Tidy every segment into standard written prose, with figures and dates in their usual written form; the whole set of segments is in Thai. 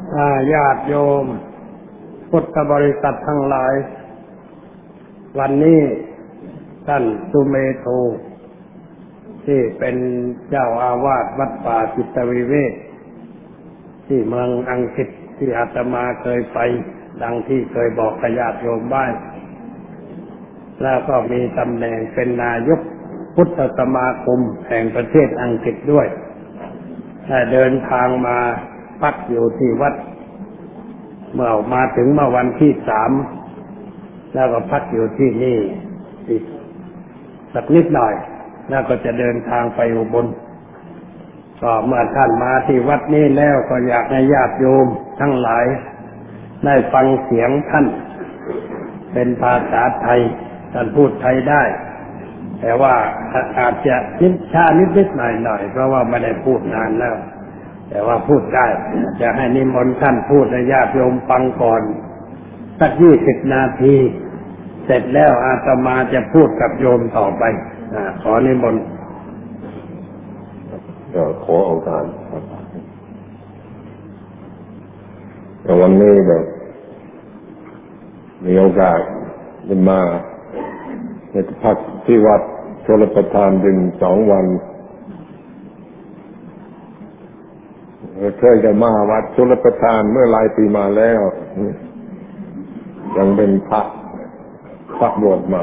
ญาติโยมพุทธบริษัททั้งหลายวันนี้ท่านสุเมโธที่เป็นเจ้าอาวาสวัดป่าจิตวิเวกที่เมืองอังกฤษที่อาตมาเคยไปดังที่เคยบอกกับญาติโยมบ้างแล้วก็มีตำแหน่งเป็นนายกพุทธสมาคมแห่งประเทศอังกฤษด้วยได้เดินทางมาพักอยู่ที่วัดเมื่อมาถึงเมื่อวันที่3แล้วก็พักอยู่ที่นี่อีกสักนิดหน่อยแล้วก็จะเดินทางไปอุบลก็เมื่อท่านมาที่วัดนี้แล้วก็อยากให้ญาติโยมทั้งหลายได้ฟังเสียงท่านเป็นภาษาไทยท่านพูดไทยได้แต่ว่าอาจจะช้านิดหน่อยเพราะว่าไม่ได้พูดนานแล้วแต่ว่าพูดได้จะให้นิมนต์ท่านพูดให้ญาติโยมฟังก่อนสัก20 นาทีเสร็จแล้วอาตมาจะพูดกับโยมต่อไปขอนิมนต์ขอโอกาสครับวันนี้แบบมีโอกาสได้มาในพักที่วัดชลประทานถึง2 วันเคยจะมาวัดชลประทานเมื่อหลายปีมาแล้วยังเป็นพระบวชใหม่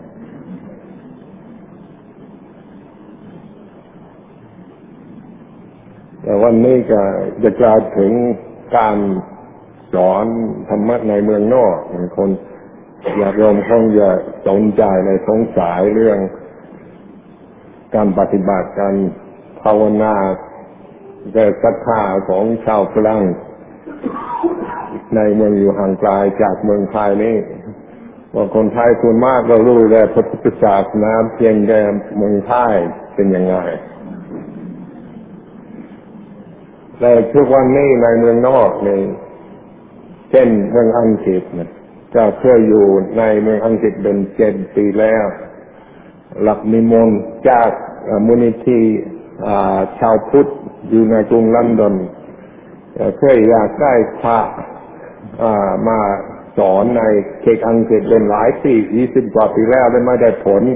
แต่วันนี้ก็จะกล่าวถึงการสอนธรรมะในเมืองนอกคนอยากโยมคงจะสนใจในสงสัยเรื่องการปฏิบัติการภาวนาแต่ศรัทธาของชาวฝรั่งในเมืองอยู่ห่างไกลจากเมืองไทยนี่ว่าคนไทยส่วนมากเรารู้แต่พระพุทธศาสนาเพียงแต่เมืองไทยเป็นยังไงแต่ทุกวันนี้ในเมืองนอกในเช่นเมืองอังกฤษก็เคยอยู่ในเมืองอังกฤษเป็น7 ปีแล้วหลักนิมนต์จากมูลนิธิชาวพุทธอยู่ในกรุงลอนดอนเคยอยากได้พระมาสอนในเขตอังกฤษเป็นหลายปี20 กว่าปีแล้วไม่ได้ผล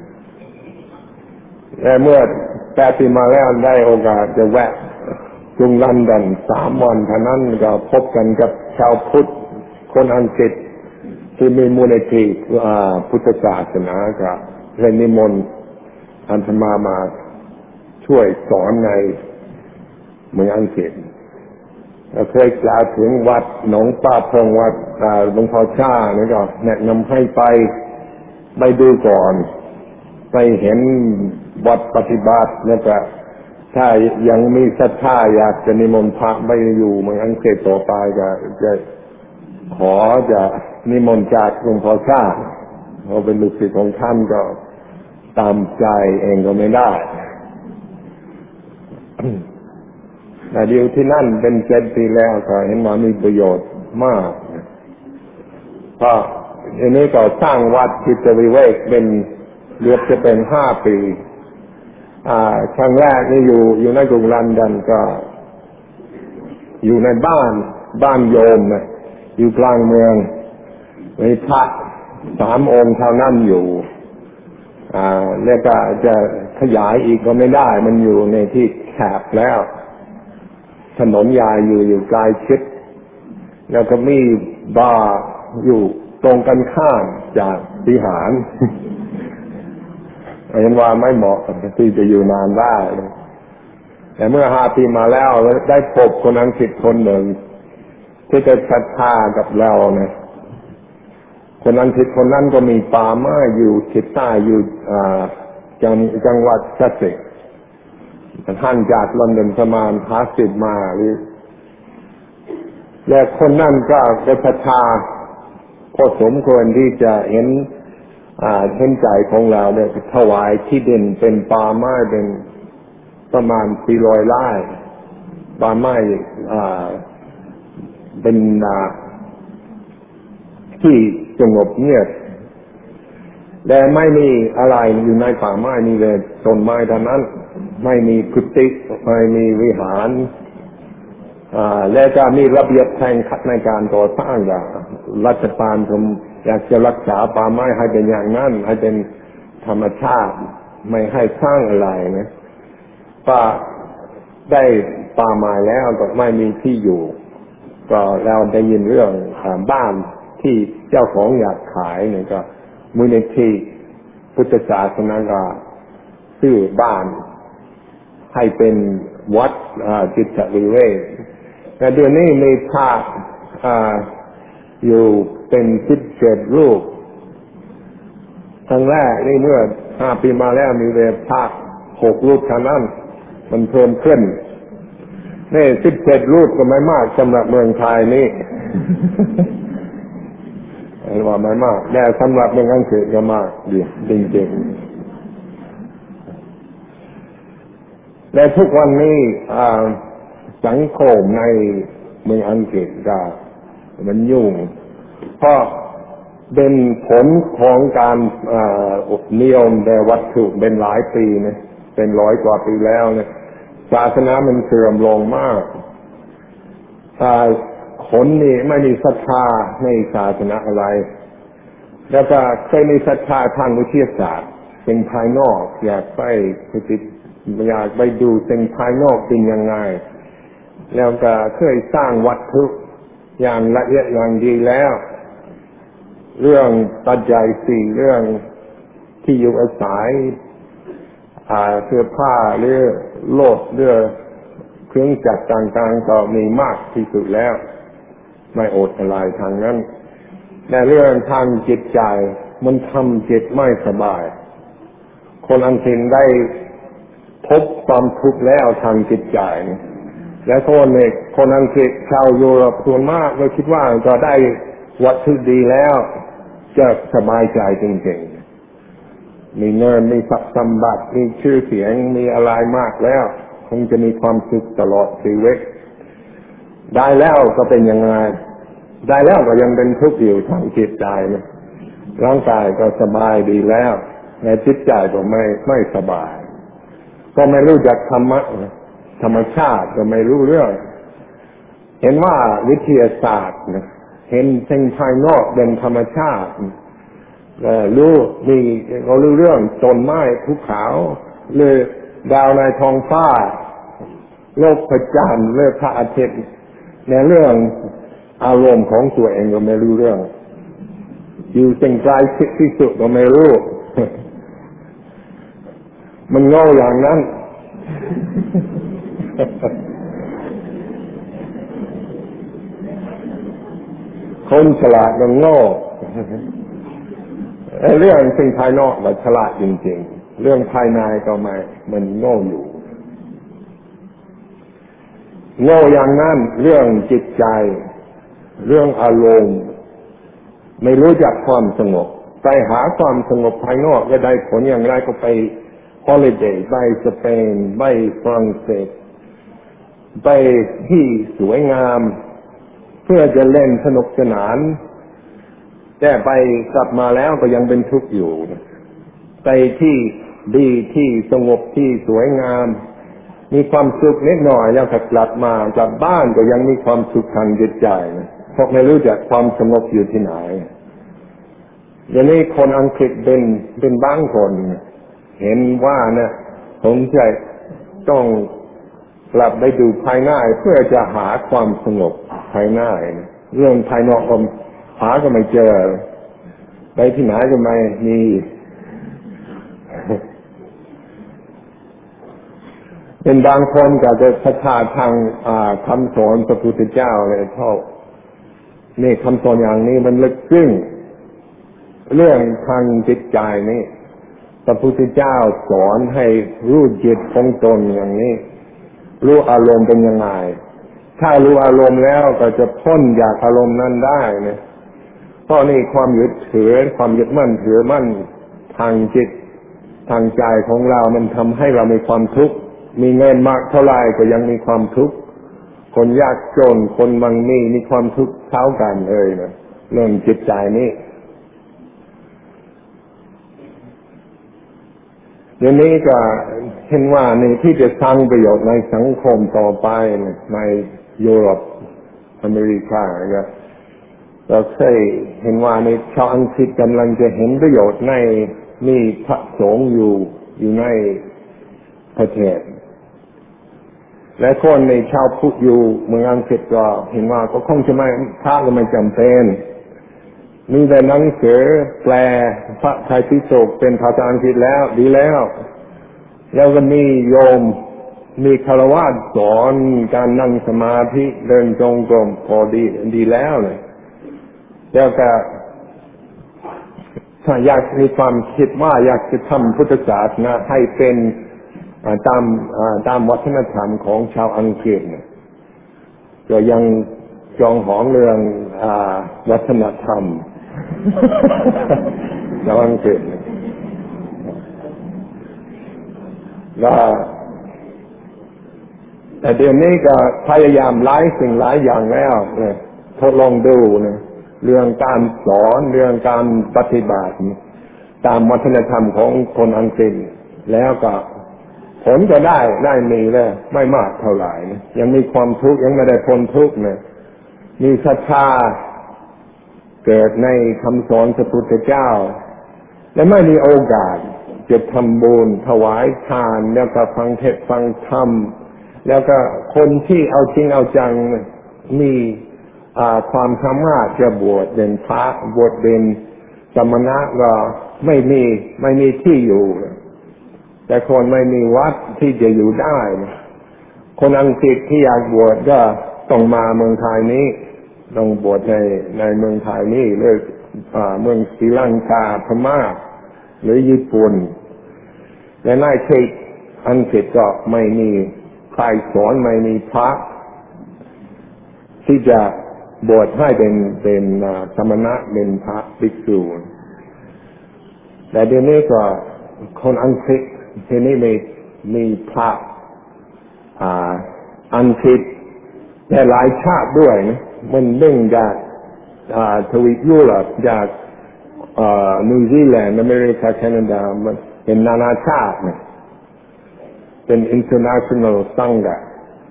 แต่เมื่อ8 ปีมาแล้วได้โอกาสจะแวะกรุงลอนดอน3 วันเท่านั้นก็พบกันกับชาวพุทธคนอังกฤษที่มีมูลนิธิพุทธศาสนาก็เลยนิมนต์อาตมาช่วยสอนในเมืองอังกฤษเคยกล่าวถึงวัดหนองป่าพงวัดหลวงพ่อชานี่ก็แนะนำให้ไปดูก่อนไปเห็นวัดปฏิบัติแล้วก็ถ้ายังมีศรัทธาอยากจะนิมนต์พระไปอยู่เมืองอังกฤษต่อไปก็จะขอจะนิมนต์จากหลวงพ่อชาเขาเป็นลูกศิษย์ของท่านก็ตามใจเองก็ไม่ได้แต่เดียวที่นั่นเป็น7 ปีแล้วก็เห็นว่ามีประโยชน์มากเพราะอันนี้ก็สร้างวัดจิตวิเวกเป็นเรียบจะเป็น5 ปีครั้งแรกนี่อยู่ในกรุงลอนดอนก็อยู่ในบ้านโยมนะอยู่กลางเมืองมีพระ3 องค์เท่านั้นอยู่แล้วก็จะขยายอีกก็ไม่ได้มันอยู่ในที่แคบแล้วถนนใหญ่อยู่ไกลชิดแล้วก็มีบาร์อยู่ตรงกันข้ามจากวิหารเห็นว่าไม่เหมาะที่จะอยู่นานได้แต่เมื่อ5 ปีมาแล้วได้พบคนอังกฤษคนหนึ่งที่จะศรัทธากับเรานะคนอังกฤษคนนั้นก็มีป่าไม้อยู่ทิศใต้อยู่จังหวัดซัสเซ็กซ์ท่านจากลอนดอนประมาณ50 ไมล์และคนนั้นก็ศรัทธาพอสมควรที่จะเห็นใจของเราเนี่ยถวายที่ดินเป็นป่าไม้เป็นประมาณ400 ไร่ป่าไม้เป็นที่สงบเงียบและไม่มีอะไรอยู่ในป่าไม้นี่เลยต้นไม้เท่านั้นไม่มีกุฏิไม่มีวิหารและก็มีระเบียบแข่งขันในการก่อสร้างอย่างรัฐบาลอยากจะรักษาป่าไม้ให้เป็นอย่างนั้นให้เป็นธรรมชาติไม่ให้สร้างอะไรนะก็ได้ป่าไม้แล้วก็ไม่มีที่อยู่ก็เราได้ยินเรื่องบ้านที่เจ้าของอยากขายเนี่ยก็มูลนิธิพุทธศาสนาก็ซื้อบ้านให้เป็นวัดจิตวิเวกแต่เดือนนี้มีพระอยู่เป็น17 รูปครั้งแรกนี่เมื่อ5 ปีมาแล้วมีเวพระ6 รูปเท่านั้นมันเพิ่มขึ้นนี่17 รูปก็ไม่มากสำหรับเมืองไทยนี่ ว่าไม่มากแต่สำหรับเมืองอังกฤษก็มากดีจริงๆและทุกวันนี้สังคมในเมืองอังกฤษก็มันยุ่งเพราะเป็นผลของการนิยมแต่วัตถุเป็นหลายปีนะเป็น100 กว่าปีแล้วนะศาสนามันเสื่อมลงมากคนนี่ไม่มีศรัทธาในศาสนาอะไรแล้วก็เคยมีศรัทธาทางวิทยาศาสตร์สิ่งภายนอกอยากไปดูสิ่งภายนอกเป็นยังไงแล้วก็เคยสร้างวัตถุอย่างละเอียดอย่างดีแล้วเรื่องปัจจัย4เรื่องที่อยู่อาศัยเสื้อผ้าหรือโลดเรือเครื่องจักรต่างๆก็มีมากที่สุดแล้วไม่อดอะไรทางนั้นแต่เรื่องทางจิตใจมันทำจิตไม่สบายคนอังกฤษได้พบความทุกข์แล้วทางจิตใจและคนอังกฤษชาวยุโรปส่วนมากก็คิดว่าก็ได้วัตถุดีแล้วจะสบายใจจริงๆมีเงินมีทรัพย์สมบัติมีชื่อเสียงมีอะไรมากแล้วคงจะมีความสุขตลอดชีวิตได้แล้วก็เป็นยังไงได้แล้วก็ยังเป็นทุกข์อยู่ทางจิตใจนะร่างกายก็สบายดีแล้วแต่จิตใจก็ไม่สบายก็ไม่รู้จักธรรมชาติก็ไม่รู้เรื่องเห็นว่าวิทยาศาสตร์นะเห็นสิ่งภายนอกเป็นธรรมชาติรู้เรื่องต้นไม้ภูเขาหรือดาวในท้องฟ้าโลกพระจันทร์หรือพระอาทิตย์ในเรื่องอารมณ์ของตัวเองก็ไม่รู้เรื่องอยู่สิ่งไกลที่สุดก็ไม่รู้ มันโง่อย่างนั้น คนฉลาดมันโง่เรื่องสิ่งภายนอกมันฉลาดจริงๆเรื่องภายในก็ไม่มันโง่อยู่โง่อย่างนั้นเรื่องจิตใจเรื่องอารมณ์ไม่รู้จักความสงบไปหาความสงบภายนอกก็ได้ผลอย่างไรก็ไปฮอลิเดย์ไปสเปนไปฝรั่งเศสไปที่สวยงามเพื่อจะเล่นสนุกสนานแต่ไปกลับมาแล้วก็ยังเป็นทุกข์อยู่ไปที่ดีที่สงบที่สวยงามมีความสุขนิดหน่อยแล้วกลับมากลับบ้านก็ยังมีความสุขทางจิตใจเพราะไม่รู้จักความสงบอยู่ที่ไหนอย่างนี้คนอังกฤษเป็นบางคนเห็นว่านะผมจะต้องกลับไปดูภายในเพื่อจะหาความสงบภายในเรื่องภายนอกผมหาก็ไม่เจอไปที่ไหนก็ไม่มีเป็นบางคนก็จะศรัทธาทางคำสอนพระพุทธเจ้าเลยชอบนี่คำสอนอย่างนี้มันลึกซึ้งเรื่องทางจิตใจนี่พระพุทธเจ้าสอนให้รู้จิตของตนอย่างนี้รู้อารมณ์เป็นยังไงถ้ารู้อารมณ์แล้วก็จะพ้นจากอารมณ์นั้นได้นะเพราะนี่ความยึดถือความยึดมั่นถือมั่นทางจิตทางใจของเรามันทำให้เรามีความทุกข์มีเงินมากเท่าไหร่ก็ยังมีความทุกข์คนยากจนคนมั่งมีความทุกข์เท่ากันเลยนะเรื่องจิตใจนี้เดี๋ยวนี้ก็เห็นว่าในที่จะสร้างประโยชน์ในสังคมต่อไปในยุโรปอเมริกาเนี่ยเราเคยเห็นว่าในชาวอังกฤษกำลังจะเห็นประโยชน์ในมีพระสงฆ์อยู่ในประเทศและคนในชาวพุทธอยู่เมืองอังกฤษก็เห็นว่าก็คงจะไม่พระก็ไม่จำเป็นมีแต่หนังสือแปลพระไตรปิฎกเป็นภาษาอังกฤษแล้วดีแล้วก็มีโยมมีคฤหัสถ์สอนการนั่งสมาธิเดินจงกรมพอดีแล้วเลยแล้วก็ถ้าอยากมีความคิดว่าอยากจะทำพุทธศาสนาให้เป็นตามวัฒนธรรมของชาวอังกฤษเนี่ยก็ยังจองหองเรื่องวัฒนธรรมชาวอังกฤษแต่เดี๋ยวนี้ก็พยายามหลายสิ่งหลายอย่างแล้วเนี่ยทดลองดูเนี่ยเรื่องการสอนเรื่องการปฏิบัติตามวัฒนธรรมของคนอังกฤษแล้วก็ผลก็ได้มีแล้วไม่มากเท่าไหร่ยังมีความทุกข์ยังไม่ได้พ้นทุกข์เนี่ยมีศรัทธาเกิดในคำสอนพระพุทธเจ้าและไม่มีโอกาสจะทำบุญถวายทานแล้วก็ฟังเทศน์ฟังธรรมแล้วก็คนที่เอาจริงเอาจังมีความสามารถจะบวชเป็นพระบวชเป็นสมณะก็ไม่มีที่อยู่แต่คนไม่มีวัดที่จะอยู่ได้คนอังกฤษที่อยากบวชก็ต้องมาเมืองไทยนี้ต้องบวชในเมืองไทยนี้หรือเมืองศรีลังกาพม่าหรือญี่ปุ่นและในเขตอังกฤษก็ไม่มีใครสอนไม่มีพระที่จะบวชให้เป็นสมณะเป็นพระภิกษุแต่เดี๋ยวนี้ก็คนอังกฤษที่นี่มีพระอังกฤษแต่หลายชาติด้วยนะมันเนื่องจากทวีปยุโรปจากนิวซีแลนด์อเมริกาแคนาดามันเป็นนานาชาตินะเป็น international สังฆะ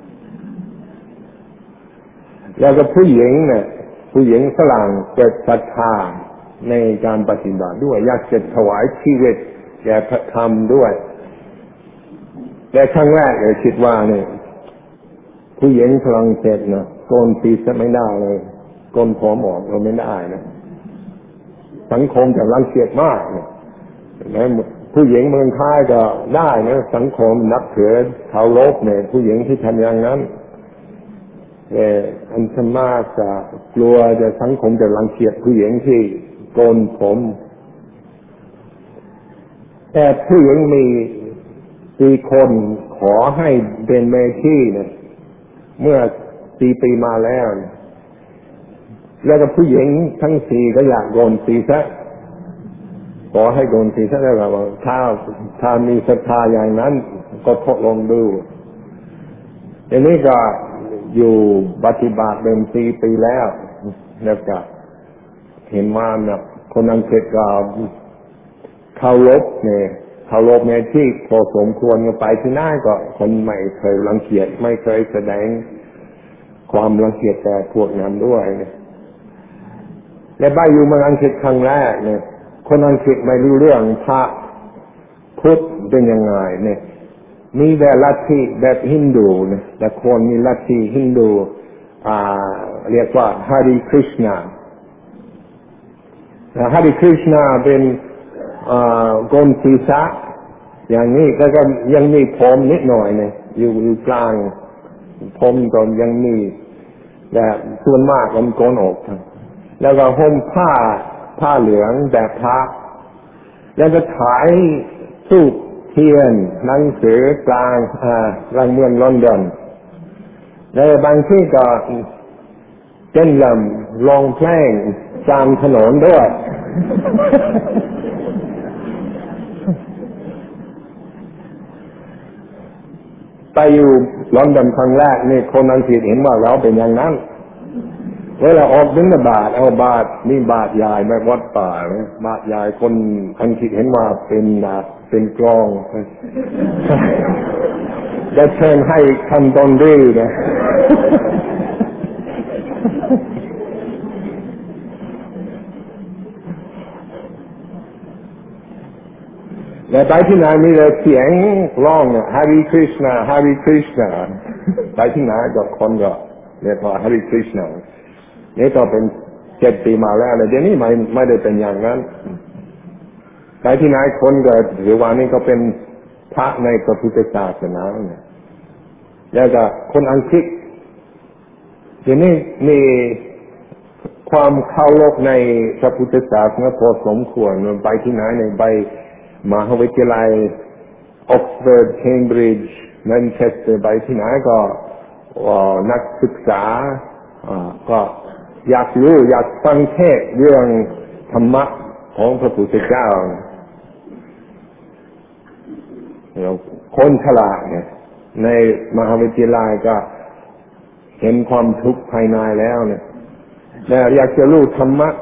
แล้วก็ผู้หญิงเนี่ยผู้หญิงฝรั่งเกิดศรัทธาในการปฏิบัติด้วยอยากจะถวายชีวิตแก่พระธรรมด้วยแต่ครั้งแรกเลยคิดว่าเนี่ยผู้หญิงฝรั่งเศสนะโกนศีรษะไม่ได้เลยโกนผมออกเราไม่ได้นะสังคมจะรังเกียจมากนะผู้หญิงเมืองไทยก็ได้นะสังคมนับถือเคารพเนี่ยผู้หญิงที่ทำอย่างนั้นอันธรรมะจะกลัวจะสังคมจะรังเกียจผู้หญิงที่โกนผมแต่ผู้หญิงมีคนขอให้เป็นเมธีเนี่ยเมื่อปีมาแล้วแล้วก็ผู้หญิงทั้งสี่ก็อยากโกนศีรษะขอให้โกนศีรษะแล้วก็ถ้ามีศรัทธาอย่างนั้นก็ทดลองดูอันนี้ก็อยู่ปฏิบัติเป็นปีแล้วแล้วก็เห็นว่าเนี่ยคนอังกฤษก็เคารพเนี่ยที่พอสมควรก็ไปที่นั่นก็คนไม่เคยรังเกียจไม่เคยแสดงความรังเกียจแต่พวกนั้นด้วยเนี่ยและไปอยู่เมืองอังกฤษครั้งแรกเนี่ยคนอังกฤษไม่รู้เรื่องพระพุทธเป็นยังไงเนี่ยมีแต่ลัทธิแบบฮินดูเนี่ยแต่คนมีลัทธิฮินดูเรียกว่าฮาริคริชนาฮาริคริชนาเป็นโกนศีรษะอย่างนี้แล้วก็ยังมีผมนิดหน่อยเนี่ยอยู่กลางผมก็ยังมีแต่ส่วนมากมันโกนออกแล้วก็ห่มผ้าเหลืองแบบพระแล้วก็ถ่ายทูปเทียนหนังสือกลางเมืองลอนดอนแล้วบางที่ก็เต้นรำร้องเพลงตามถนนด้วยไปอยู่ลอนดอนครั้งแรกนี่คนอังกฤษเห็นว่าเราเป็นอย่างนั้นเวลาออกบิณฑบาตเอาบาตรนี่บาตรใหญ่แบบวัดป่าเลยบาตรใหญ่คนอังกฤษเห็นว่าเป็นกลองจะเชิญให้คำต้นดื้อนะและไปที่ไหนมีแต่เสียงร้องฮาริคริชนาฮาริคริชนาไปที่ไหนก็คนก็เรียกว่าฮาริคริชนานี่ก็เป็น7 ปีมาแล้วเดี๋ยวนี้ไม่ได้เป็นอย่างนั้นไปที่ไหนคนก็ถือว่านี่ก็เป็นพระในพระพุทธศาสนาเนี่ยแล้วก็คนอังกฤษเดี๋ยวนี้มีความเคารพในพระพุทธศาสนาพอสมควรไปที่ไหนในไปมหาวิทยาลัยออกซฟอร์ดเคมบริดจ์แมนเชสเตอร์ไปที่ไหนก็นักศึกษาก็อยากรู้อยากฟังเทศเรื่องธรรมะของพระพุทธเจ้าคนฉลาดเนี่ยในมหาวิทยาลัยก็เห็นความทุกข์ภายในแล้วเนี่ยแล้วอยากจะรู้ธรรมะ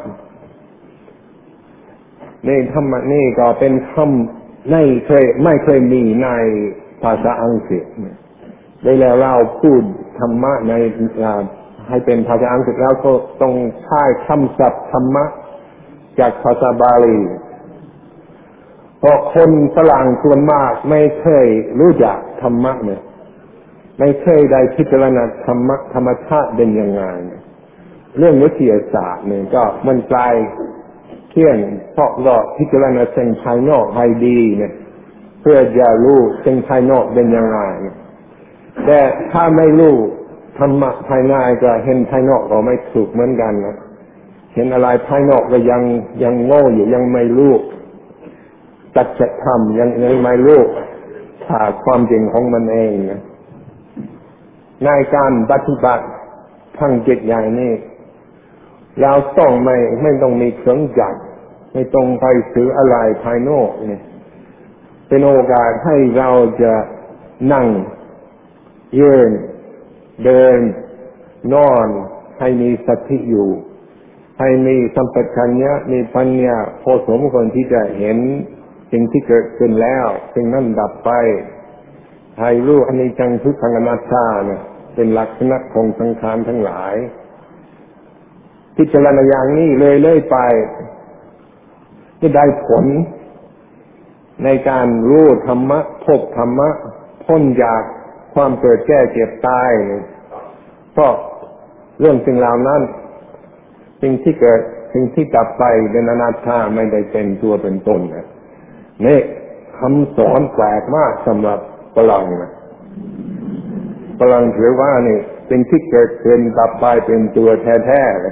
นี่ธรรมะนี่ก็เป็นคำไม่เคยมีในภาษาอังกฤษได้แล้วเราพูดธรรมะในให้เป็นภาษาอังกฤษแล้วก็ต้องใช้คำศัพท์ธรรมะจากภาษาบาลีเพราะคนฝรั่งส่วนมากไม่เคยรู้จักธรรมะเนี่ยไม่เคยได้พิจารณาธรรมะธรรมชาติเป็นยังไงเรื่องวิทยาศาสตร์เนี่ยก็มันไกลเที่ยงเพราะเราพิจารณาสิ่งภายนอกให้ดีเนี่ยเพื่อจะรู้สิ่งภายนอกเป็นยังไงแต่ถ้าไม่รู้ธรรมะภายในก็เห็นภายนอกก็ไม่ถูกเหมือนกันนะเห็นอะไรภายนอกก็ยังโง่อยู่ยังไม่รู้สัจธรรมยังไม่รู้ความจริงของมันเองนะในการปฏิบัติทางจิตอย่างนี้เราต้องไม่ต้องมีเครื่องจักรไม่ต้องไปซื้ออะไรภายนอกเนี่ยเป็นโอกาสให้เราจะนั่งยืนเดินนอนให้มีสติอยู่ให้มีสัมปชัญญะมีปัญญาพอสมควรที่จะเห็นสิ่งที่เกิดขึ้นแล้วสิ่งนั้นดับไปให้รู้อนิจจังทุกขังอนัตตาเนี่ยเป็นลักษณะของสังขารทั้งหลายพิจารณาอย่างนี้เลยไปจะได้ผลในการรู้ธรรมะพบธรรมะพ้นจากความเกิดแก่เจ็บตายเพราะเรื่องสิ่งเหล่านั้นสิ่งที่เกิดสิ่งที่ดับไปเป็นอนัตตาไม่ได้เป็นตัวเป็นตนนะนี่คำสอนแปลกมากสำหรับฝรั่งนะฝรั่งถือว่านี่สิ่งที่เกิดขึ้นดับไปเป็นตัวแท้ๆเลย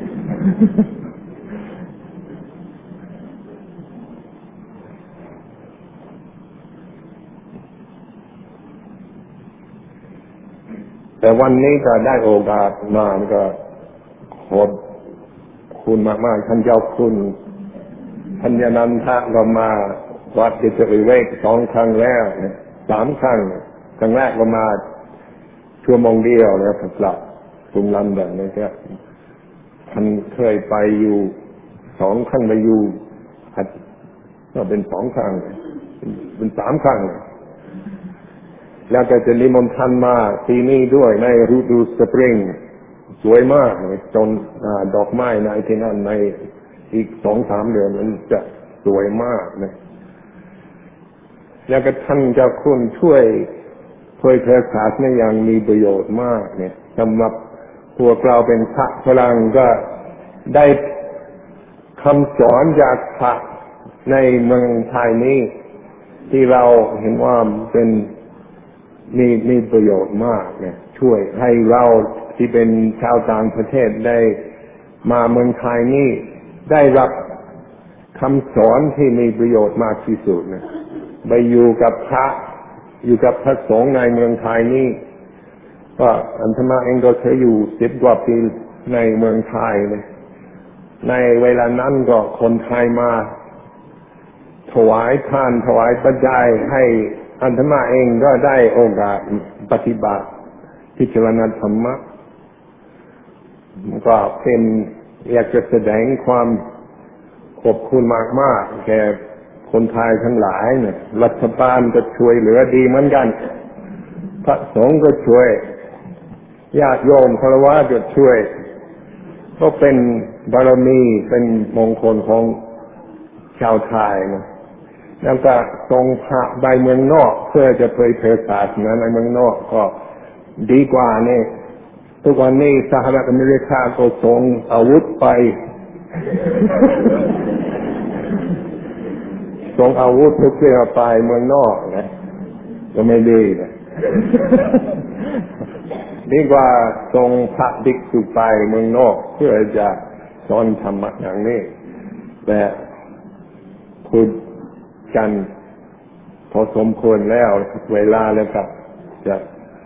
แต่วันนี้ก็ได้โอกาสมาก็ขอบคุณมากๆท่านเจ้าคุณท่านยานันทะก็มาวัดจิตวิเวก2 ครั้งแล้ว3 ครั้งครั้งแรกก็มาชั่วโมงเดียวแล้วกลับกรุงลอนดอนนะครับท่านเคยไปอยู่2 ครั้งไปอยู่ก็เป็น2 ครั้งเป็น3 ครั้งแล้วก็จะนิมนต์ท่านมาที่นี่ด้วยในฤดูสปริงสวยมากจนดอกไม้ในที่นั่นในอีก 2-3 เดือนมันจะสวยมากนะแล้วก็ท่านเจ้าคุณช่วยเผยแพร่ศาสนาอย่างมีประโยชน์มากเนี่ยสำหรับพวกเราเป็นพระฝรั่งก็ได้คำสอนจากพระในเมืองไทยนี้ที่เราเห็นว่าเป็นมีประโยชน์มากเนี่ยช่วยให้เราที่เป็นชาวต่างประเทศได้มาเมืองไทยนี้ได้รับคำสอนที่มีประโยชน์มากที่สุดนะไปอยู่กับพระสงฆ์ในเมืองไทยนี้ก็อันธมาเองก็เคยอยู่10 กว่าปีในเมืองไทยเลยในเวลานั้นก็คนไทยมาถวายทานถวายปัจจัยให้อันธมาเองก็ได้โอกาสปฏิบัติพิจารณาธรรมะก็เป็นอยากจะแสดงความขอบคุณมากๆแก่คนไทยทั้งหลายเนี่ยรัฐบาลก็ช่วยเหลือดีเหมือนกันพระสงฆ์ก็ช่วยญาติโยมฆราวาสก็ช่วยก็เป็นบารมีเป็นมงคลของชาวไทยนะแล้วก็ส่งพระไปเมืองนอกเพื่อจะเผยแผ่ศาสนาในเมืองนอกก็ดีกว่านี่ทุกวันนี้สหรัฐอเมริกาก็ส่งอาวุธไป ส่งอาวุธนิวเคลียร์ไปเมืองนอกนะก็ไม่ดีนะ ดีกว่าส่งพระภิกษุไปเมืองนอกเพื่อจะสอนธรรมะอย่างนี้แต่พูดกันพอสมควรแล้วเวลาแล้วครับจะ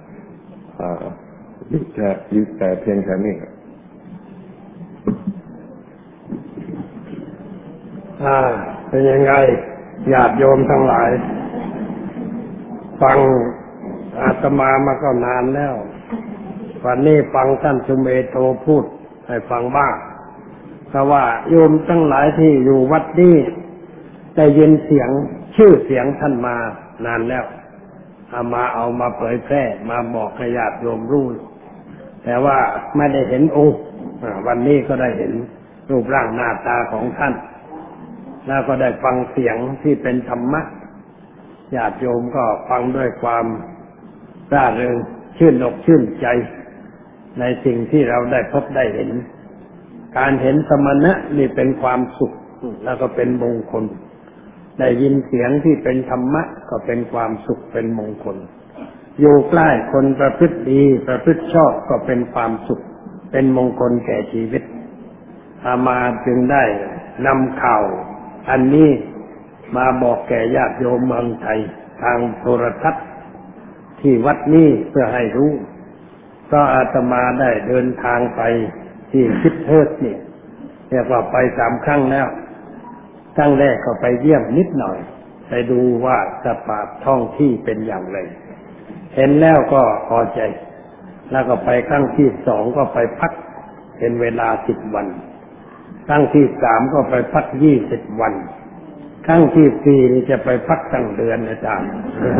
หยุดแต่เพียงแค่นี้เป็นยังไงญาติโยมทั้งหลายฟังอาตมามาก็นานแล้ววันนี้ฟังท่านสุเมโธพูดให้ฟังบ้างเพราะว่าโยมทั้งหลายที่อยู่วัดนี้ได้ยินเสียงชื่อเสียงท่านมานานแล้วเอามาเผยแพร่มาบอกให้ญาติโยมรู้แต่ว่าไม่ได้เห็นองค์วันนี้ก็ได้เห็นรูปร่างหน้าตาของท่านแล้วก็ได้ฟังเสียงที่เป็นธรรมะญาติโยมก็ฟังด้วยความร่าเริงชื่นอกชื่นใจในสิ่งที่เราได้พบได้เห็นการเห็นสมณะนี่เป็นความสุขแล้วก็เป็นมงคลได้ยินเสียงที่เป็นธรรมะก็เป็นความสุขเป็นมงคลอยู่ใกล้คนประพฤติดีประพฤติชอบก็เป็นความสุขเป็นมงคลแก่ชีวิตอามาจึงได้นำข่าวอันนี้มาบอกแก่ญาติโยมเมืองไทยทางโทรทัศน์ที่วัดนี้เพื่อให้รู้ก็อาตมาได้เดินทางไปที่คิดเทิดนี่เรียกว่าไป3 ครั้งแล้วครั้งแรกก็ไปเยี่ยมนิดหน่อยไปดูว่าสภาพท้องที่เป็นอย่างไรเห็นแล้วก็พอใจแล้วก็ไปครั้งที่2ก็ไปพักเป็นเวลา10 วันครั้งที่3ก็ไปพัก20 วันครั้งที่4นี่จะไปพักตั้งเดือนอาจารย์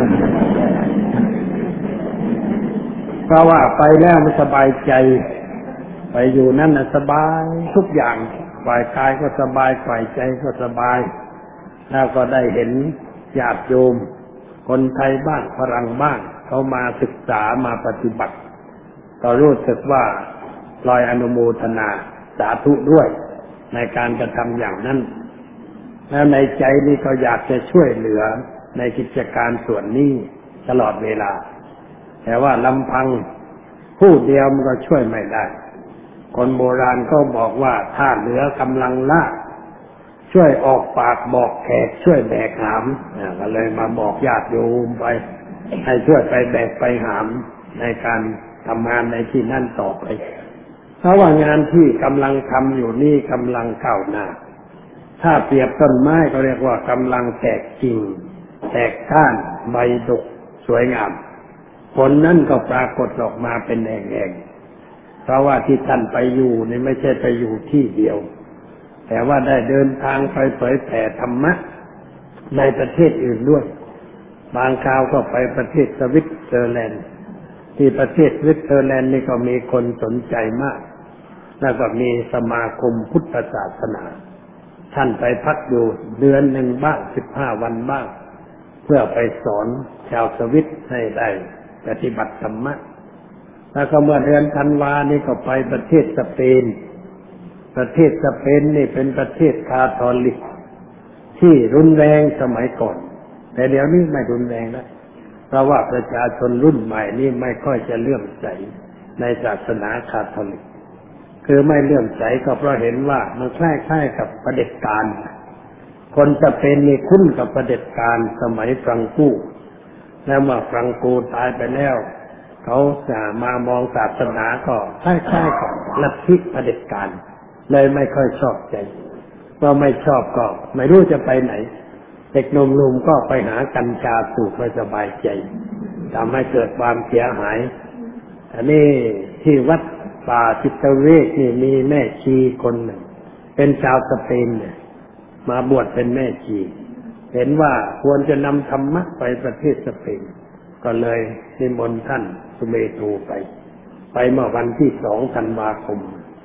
เพราะว่าไปแล้วมันสบายใจไปอยู่นั่นน่ะสบายทุกอย่างฝ่ายกายก็สบายฝ่ายใจก็สบายแล้วก็ได้เห็นญาติโยมคนไทยบ้างฝรั่งบ้างเขามาศึกษามาปฏิบัติก็รู้สึกว่าปล่อยอนุโมทนาสาธุด้วยในการกระทำอย่างนั้นแล้วในใจนี่ก็อยากจะช่วยเหลือในกิจการส่วนนี้ตลอดเวลาแต่ว่าลำพังผู้เดียวมันก็ช่วยไม่ได้คนโบราณก็บอกว่าถ้าเหลือกำลังละช่วยออกปากบอกแขกช่วยแบกหามก็เลยมาบอกญาติโยมไปให้ช่วยไปแบกไปหามในการทำงานในที่นั่นต่อไปเพราะว่างานที่กำลังทำอยู่นี่กำลังก้าวหน้าถ้าเปรียบต้นไม้ก็เรียกว่ากำลังแตกกิ่งแตกก้านใบดกสวยงามผลนั้นก็ปรากฏออกมาเป็นแห่งๆเพราะว่าที่ท่านไปอยู่นี่ไม่ใช่ไปอยู่ที่เดียวแต่ว่าได้เดินทางไปเผยแผ่ธรรมะในประเทศอื่นด้วยบางคราวก็ไปประเทศสวิตเซอร์แลนด์ที่ประเทศสวิตเซอร์แลนด์นี่ก็มีคนสนใจมากแล้วก็มีสมาคมพุทธศาสนาท่านไปพักอยู่เดือนหนึ่งบ้าง15 วันบ้างเพื่อไปสอนชาวสวิตให้ได้ปฏิบัติธรรมะแล้วก็เมื่อเดือนธันวานี่ก็ไปประเทศสเปนประเทศสเปนนี่เป็นประเทศคาทอลิกที่รุนแรงสมัยก่อนแต่เดี๋ยวนี้ไม่รุนแรงแล้วเพราะว่าประชาชนรุ่นใหม่นี่ไม่ค่อยจะเลื่อมใสในศาสนาคาทอลิกคือไม่เลื่อมใสก็เพราะเห็นว่ามันคล้ายๆกับเผด็จการคนสเปนนี่คุ้นกับเผด็จการสมัยฟรังโกแล้วเมื่อฟรังโกตายไปแล้วเขาจะมามองศาสนาก็คล้ายๆกับลัทธิเผด็จการเลยไม่ค่อยชอบใจเพราะไม่ชอบก็ไม่รู้จะไปไหนเด็กหนุ่มๆก็ไปหากัญชาสูบไม่สบายใจทำให้เกิดความเสียหายอันนี้ที่วัดป่าจิตเวชนี่มีแม่ชีคนหนึ่งเป็นชาวสเปนเนี่ยมาบวชเป็นแม่ชีเห็นว่าควรจะนำธรรมะไปประเทศสเปนก็เลยนิมนต์ท่านสุเมโธไปเมื่อวันที่2 ธันวาคม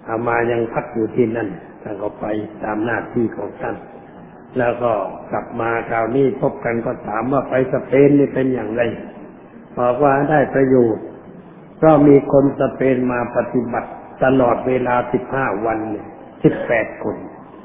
อามายังพักอยู่ที่นั่นท่านก็ไปตามหน้าที่ของท่านแล้วก็กลับมาคราวนี้พบกันก็ถามว่าไปสเปนนี่เป็นอย่างไรบอกว่าได้ประโยชน์เพราะมีคนสเปนมาปฏิบัติตลอดเวลา15 วัน18 คน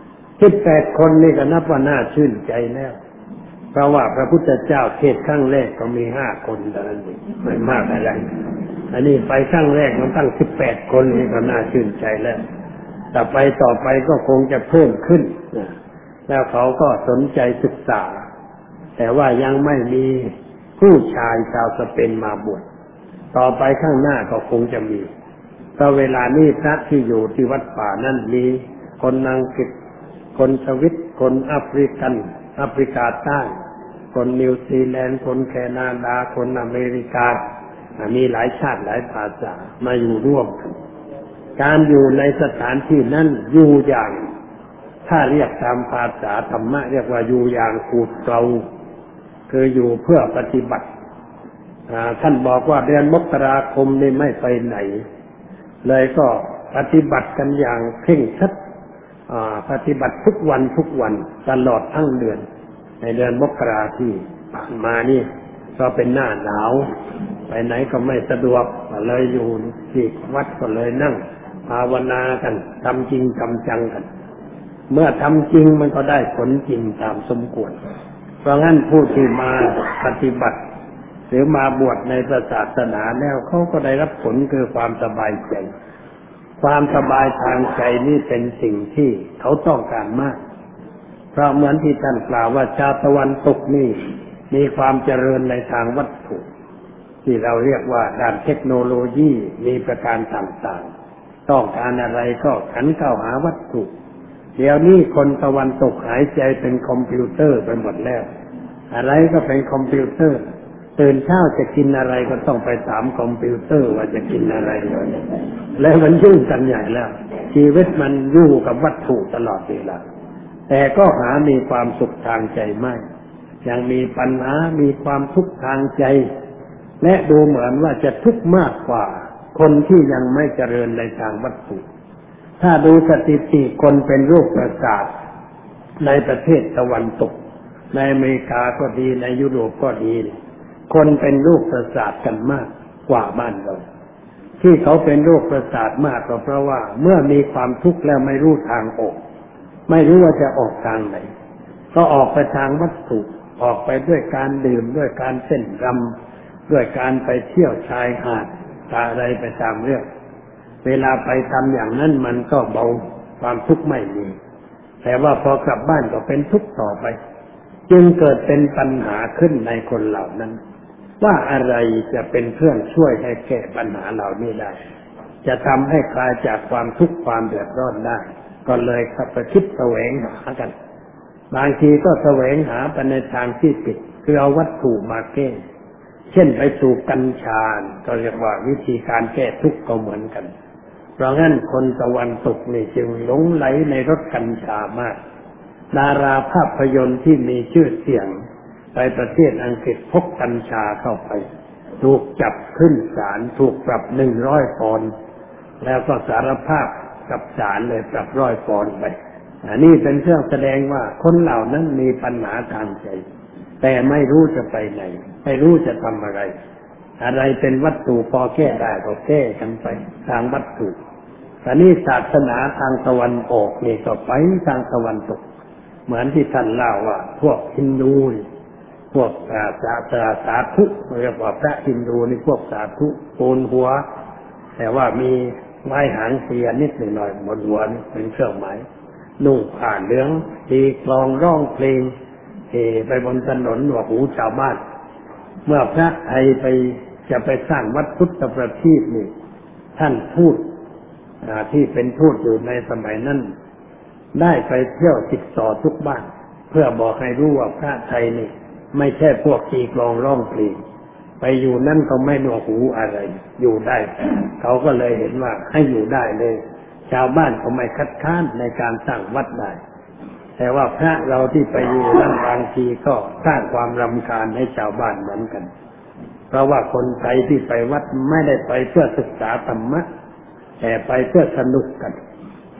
18 คนนี่ก็นับว่าน่าชื่นใจแล้วเพราะว่าพระพุทธเจ้าเทศน์ครั้งแรกก็มี5 คนเท่านั้นเองไม่มากอะไรอันนี้ไปครั้งแรกมันตั้ง18 คนนี่ก็น่าชื่นใจแล้วแต่ไปต่อไปก็คงจะเพิ่มขึ้นแล้วเขาก็สนใจศึกษาแต่ว่ายังไม่มีผู้ชายชาวสเปนมาบวชต่อไปข้างหน้าก็คงจะมีเพราะเวลานี้พระที่อยู่ที่วัดป่านั้นมีคนอังกฤษคนสวิตคนแอฟริกาใต้คนนิวซีแลนด์คนแคนาดาคนอเมริกามีหลายชาติหลายภาษามาอยู่ร่วมกันการอยู่ในสถานที่นั้นอยู่อย่างถ้าเรียกตามภาษาธรรมะเรียกว่าอยู่อย่างขูดเกลาคืออยู่เพื่อปฏิบัติท่านบอกว่าเดือนมกราคมนี่ไม่ไปไหนเลยก็ปฏิบัติกันอย่างเคร่งครัดปฏิบัติทุกวันตลอดทั้งเดือนในเดือนมกราที่ผ่านมานี่ก็เป็นหน้าหนาวไปไหนก็ไม่สะดวกเลยอยู่ที่วัดก็เลยนั่งภาวนากันทำจริงทำจังกันเมื่อทำจริงมันก็ได้ผลจริงตามสมควรเพราะงั้นผู้ที่มาปฏิบัติหรือมาบวชในศาสนาแล้วเขาก็ได้รับผลคือความสบายใจความสบายทางใจนี่เป็นสิ่งที่เขาต้องการมากเพราะเหมือนที่ท่านกล่าวว่าชาวตะวันตกนี่มีความเจริญในทางวัตถุที่เราเรียกว่าด้านเทคโนโลยีมีประการต่างๆต้องการอะไรก็ขันเข้าหาวัตถุเดี๋ยวนี้คนตะวันตกหายใจเป็นคอมพิวเตอร์ไปหมดแล้วอะไรก็เป็นคอมพิวเตอร์ตื่นเช้าจะกินอะไรก็ต้องไปถามคอมพิวเตอร์ว่าจะกินอะไรแล้วมันยุ่งกันใหญ่แล้วชีวิตมันอยู่กับวัตถุตลอดเวลาแต่ก็หามีความสุขทางใจไม่ยังมีปัญหามีความทุกข์ทางใจและดูเหมือนว่าจะทุกข์มากกว่าคนที่ยังไม่เจริญในทางวัตถุถ้าดูสถิติคนเป็นโรคประสาทในประเทศตะวันตกในอเมริกาก็ดีในยุโรปก็ดีคนเป็นโรคประสาทกันมากกว่าบ้านเราที่เขาเป็นโรคประสาทมากก็เพราะว่าเมื่อมีความทุกข์แล้วไม่รู้ทางออกไม่รู้ว่าจะออกทางไหนก็ออกไปทางวัตถุออกไปด้วยการดื่มด้วยการเต้นรำด้วยการไปเที่ยวชายหาดอะไรไปตามเรื่องเวลาไปทำอย่างนั้นมันก็เบาความทุกข์ไม่มีแต่ว่าพอกลับบ้านก็เป็นทุกข์ต่อไปจึงเกิดเป็นปัญหาขึ้นในคนเหล่านั้นว่าอะไรจะเป็นเครื่องช่วยให้แก้ปัญหาเหล่านี้ได้จะทำให้คลายจากความทุกข์ความเดือดร้อนได้ก็เลยขับไปคิดแสวงหากันบางทีก็แสวงหาไปในทางที่ผิดคือเอาวัตถุมาแก้เช่นไปสูบกัญชาก็เรียกว่าวิธีการแก้ทุกข์ก็เหมือนกันเพราะงั้นคนตะวันตกนี่จึงหลงไหลในรสกัญชามากดาราภาพยนตร์ที่มีชื่อเสียงไปประเทศอังกฤษพกกัญชาเข้าไปถูกจับขึ้นศาลถูกปรับ100 ปอนด์แล้วก็สารภาพกับศาลเลยปรับ100 ปอนด์ไปอันนี้เป็นเครื่องแสดงว่าคนเหล่านั้นมีปัญหาทางใจแต่ไม่รู้จะไปไหนไม่รู้จะทำอะไรอะไรเป็นวัตถุพอแก้ได้ก็แก้กันไปทางวัตถุแต่นี่ศาสนาทางตะวันออกนี่ก็ไปทางตะวันตกเหมือนที่ท่านเล่าว่าพวกฮินดูพวกสาธุเรียกว่าพระฮินดูนี่พวกสาธุโกนหัวแต่ว่ามีไม้หางเสียนิดหน่อยบนหัวนี่เป็นเครื่องหมายนุ่งผ้าเหลืองตีกลองร้องเพลงไปบนถนนหัวหูชาวบ้านเมื่อพระไทยไปจะไปสร้างวัดพุทธประทีปนี่ท่านพูดที่เป็นทูตอยู่ในสมัยนั้นได้ไปเที่ยวติดต่อทุกบ้านเพื่อบอกให้รู้ว่าพระไทยนี่ไม่ใช่พวกตีกลองร้องเพลงไปอยู่นั่นก็ไม่หนวกหูอะไรอยู่ได้เขาก็เลยเห็นว่าให้อยู่ได้เลยชาวบ้านเขาไม่คัดค้านในการสร้างวัดได้แต่ว่าพระเราที่ไปอยู่นั่นบางทีก็สร้างความรำคาญให้ชาวบ้านเหมือนกันเพราะว่าคนไทยที่ไปวัดไม่ได้ไปเพื่อศึกษาธรรมะแต่ไปเพื่อสนุกกัน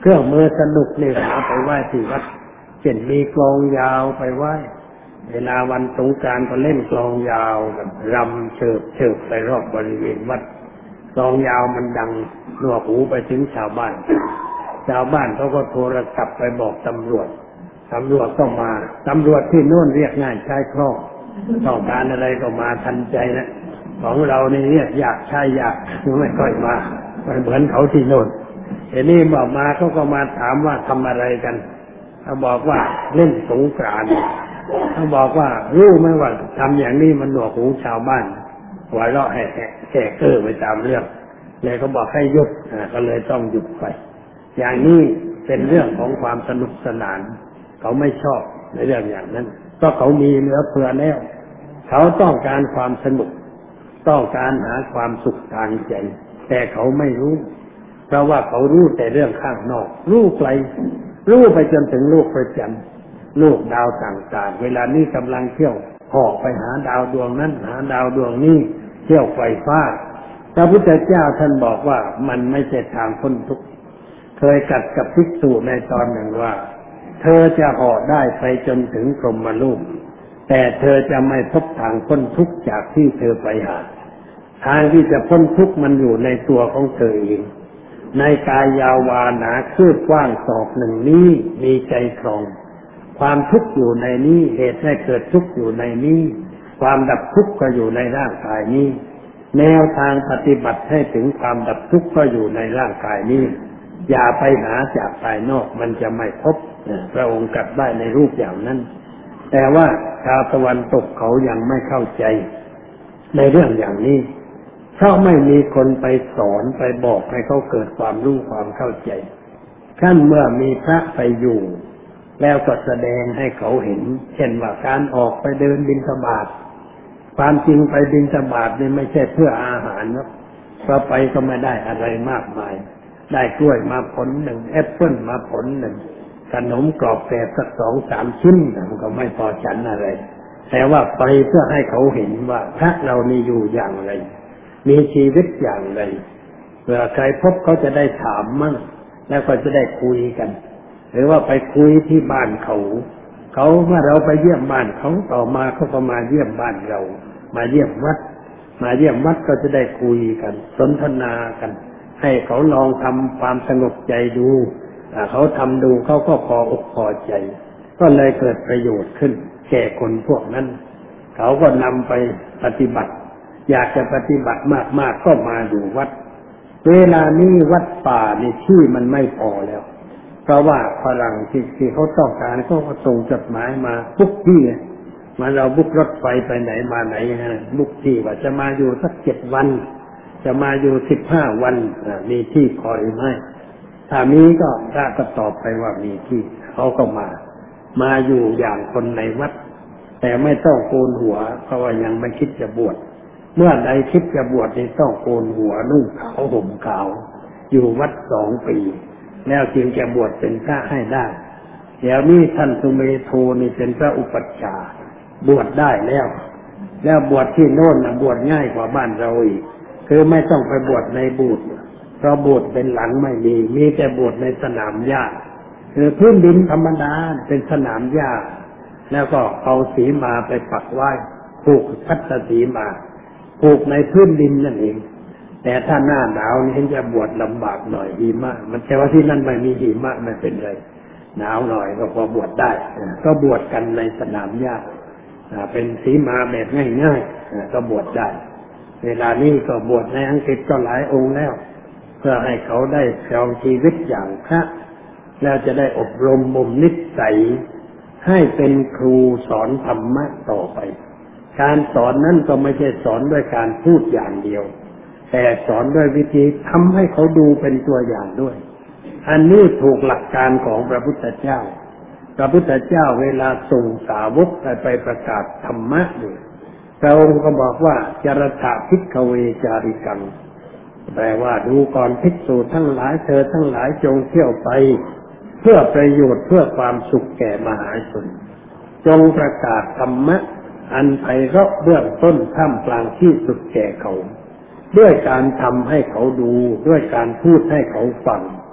เครื่องมือสนุกนี่เอาไปไหว้ที่วัดเช่นมีกลองยาวไปไหว้เวลาวันสงกรานต์ก็เล่นกลองยาวกันรำเชิดไปรอบบริเวณวัดกลองยาวมันดังหนวกหูไปถึงชาวบ้านเขาก็โทรศัพท์ไปบอกตำรวจก็มาตำรวจที่โน่นเรียกง่ายใช้คล่องต้องการอะไรก็มาทันใจนะของเรานี่เรียกยากใช้ยากไม่ค่อยมาเหมือนเขาที่โน่นทีนี้บอกมาเขาก็มาถามว่าทำอะไรกันเขาบอกว่าเล่นสงกรานต์เขาบอกว่ารู้ไหมว่าทำอย่างนี้มันหนวกหูชาวบ้านหัวเราะแหกไปตามเรื่องเลยเขาบอกให้หยุดก็เลยต้องหยุดไปอย่างนี้เป็นเรื่องของความสนุกสนานเขาไม่ชอบในเรื่องอย่างนั้นเพราะเขามีเหลือเฟือแล้วเขาต้องการความสนุกต้องการหาความสุขทางใจแต่เขาไม่รู้เพราะว่าเขารู้แต่เรื่องข้างนอกรู้ไกลรู้ไปจนถึงโลกประจันทร์โลกดาวต่างๆเวลานี้กำลังเที่ยวออกไปหาดาวดวงนั้นหาดาวดวงนี้เที่ยวไฟฟ้าพระพุทธเจ้าท่านบอกว่ามันไม่ใช่ทางพ้นทุกข์เคยกัดกับภิกษุในตอนหนึ่งว่าเธอจะเหาะได้ไปจนถึงพรหมโลกแต่เธอจะไม่พบทางพ้นทุกข์จากที่เธอไปหาทางที่จะพ้นทุกข์มันอยู่ในตัวของเธอเองในกายยาวาหนาคืบกว้างศอกหนึ่งนี้มีใจครองความทุกข์อยู่ในนี้เหตุให้เกิดทุกข์อยู่ในนี้ความดับทุกข์ก็อยู่ในร่างกายนี้แนวทางปฏิบัติให้ถึงความดับทุกข์ก็อยู่ในร่างกายนี้อย่าไปหาจากภายนอกมันจะไม่พบพระองค์กลับได้ในรูปอย่างนั้นแต่ว่าชาวตะวันตกเขายังไม่เข้าใจในเรื่องอย่างนี้เพราะไม่มีคนไปสอนไปบอกให้เขาเกิดความรู้ความเข้าใจขั้นเมื่อมีพระไปอยู่แล้วก็แสดงให้เขาเห็นเช่นว่าการออกไปเดินบิณฑบาตความจริงไปบิณฑบาตนี่ไม่ใช่เพื่ออาหารนะเพราะไปก็ไม่ได้อะไรมากมายได้กล้วยมาผลหนึ่งแอปเปิ้ลมาผลหนึ่งขนมกรอบแกรบสัก 2-3 ชิ้นมันก็ไม่พอฉันอะไรแต่ว่าไปเพื่อให้เขาเห็นว่าพระเรานี่อยู่อย่างไรมีชีวิตอย่างไรเผื่อใครพบเขาจะได้ถามมั่งแล้วก็จะได้คุยกันหรือว่าไปคุยที่บ้านเขาเมื่อเราไปเยี่ยมบ้านเขาต่อมาเขาก็มาเยี่ยมบ้านเรามาเยี่ยมวัดก็จะได้คุยกันสนทนากันให้เขาลองทำความสงบใจดูเขาทำดูเขาก็พออกพอใจก็เลยเกิดประโยชน์ขึ้นแก่คนพวกนั้นเขาก็นำไปปฏิบัติอยากจะปฏิบัติมากๆก็มาอยู่วัดเวลานี้วัดป่านี่ที่มันไม่พอแล้วเพราะว่าฝรั่งที่เขาต้องการก็ส่งจดหมายมาบุ๊กที่มาเราบุ๊กรถไฟไปไหนมาไหนนะบุ๊กที่ว่าจะมาอยู่สัก7 วันจะมาอยู่15 วันมีที่พอหรือไม่ถ้ามีก็พระก็ตอบไปว่ามีที่เขาก็มาอยู่อย่างคนในวัดแต่ไม่ต้องโกนหัวเพราะว่ายังไม่คิดจะบวชเมื่อใดคิดจะบวชนี่ต้องโกนหัวนุ่งขาวห่มขาวอยู่วัด2 ปีแล้วจึงจะบวชเป็นพระให้ได้เดี๋ยวนี้ท่านสุเมโธนี่เป็นพระอุปัชฌาย์บวชได้แล้วบวชที่โน่นบวชง่ายกว่าบ้านเราอีกคือไม่ต้องไปบวชในโบสถ์เพราะโบสถ์เป็นหลังไม่มีแต่บวชในสนามหญ้าคือพื้นดินธรรมดาเป็นสนามหญ้าแล้วก็เอาสีมาไปปักไว้ผูกพัดสีมาผูกในพื้นดินนั่นเองแต่ถ้าหน้าหนาวนี่จะบวชลำบากหน่อยหิมะมันแต่ว่าที่นั่นไม่มีหิมะไม่เป็นไรหนาวหน่อยก็พอบวชได้ก็บวชกันในสนามหญ้าเป็นสีมาแบบง่ายๆก็บวชได้เวลานี้ก็บวชในอังกฤษก็หลายองค์แล้วเพื่อให้เขาได้ครองชีวิตอย่างพระแล้วจะได้อบรมบ่มนิสัยให้เป็นครูสอนธรรมะต่อไปการสอนนั้นก็ไม่ใช่สอนด้วยการพูดอย่างเดียวแต่สอนด้วยวิธีทำให้เขาดูเป็นตัวอย่างด้วยอันนี้ถูกหลักการของพระพุทธเจ้าเวลาส่งสาวกไปประกาศธรรมะเนี่ยพระองค์ก็บอกว่าจรถะภิกขเวจาริกังแปลว่าดูก่อนภิกษุทั้งหลายเธอทั้งหลายจงเที่ยวไปเพื่อประโยชน์เพื่อความสุขแก่มหาชนจงประกาศธรรมะอันไพเราะเบื้องต้นท่ามกลางที่สุดแก่เขาด้วยการทำให้เขาดูด้วยการพูดให้เขาฟัง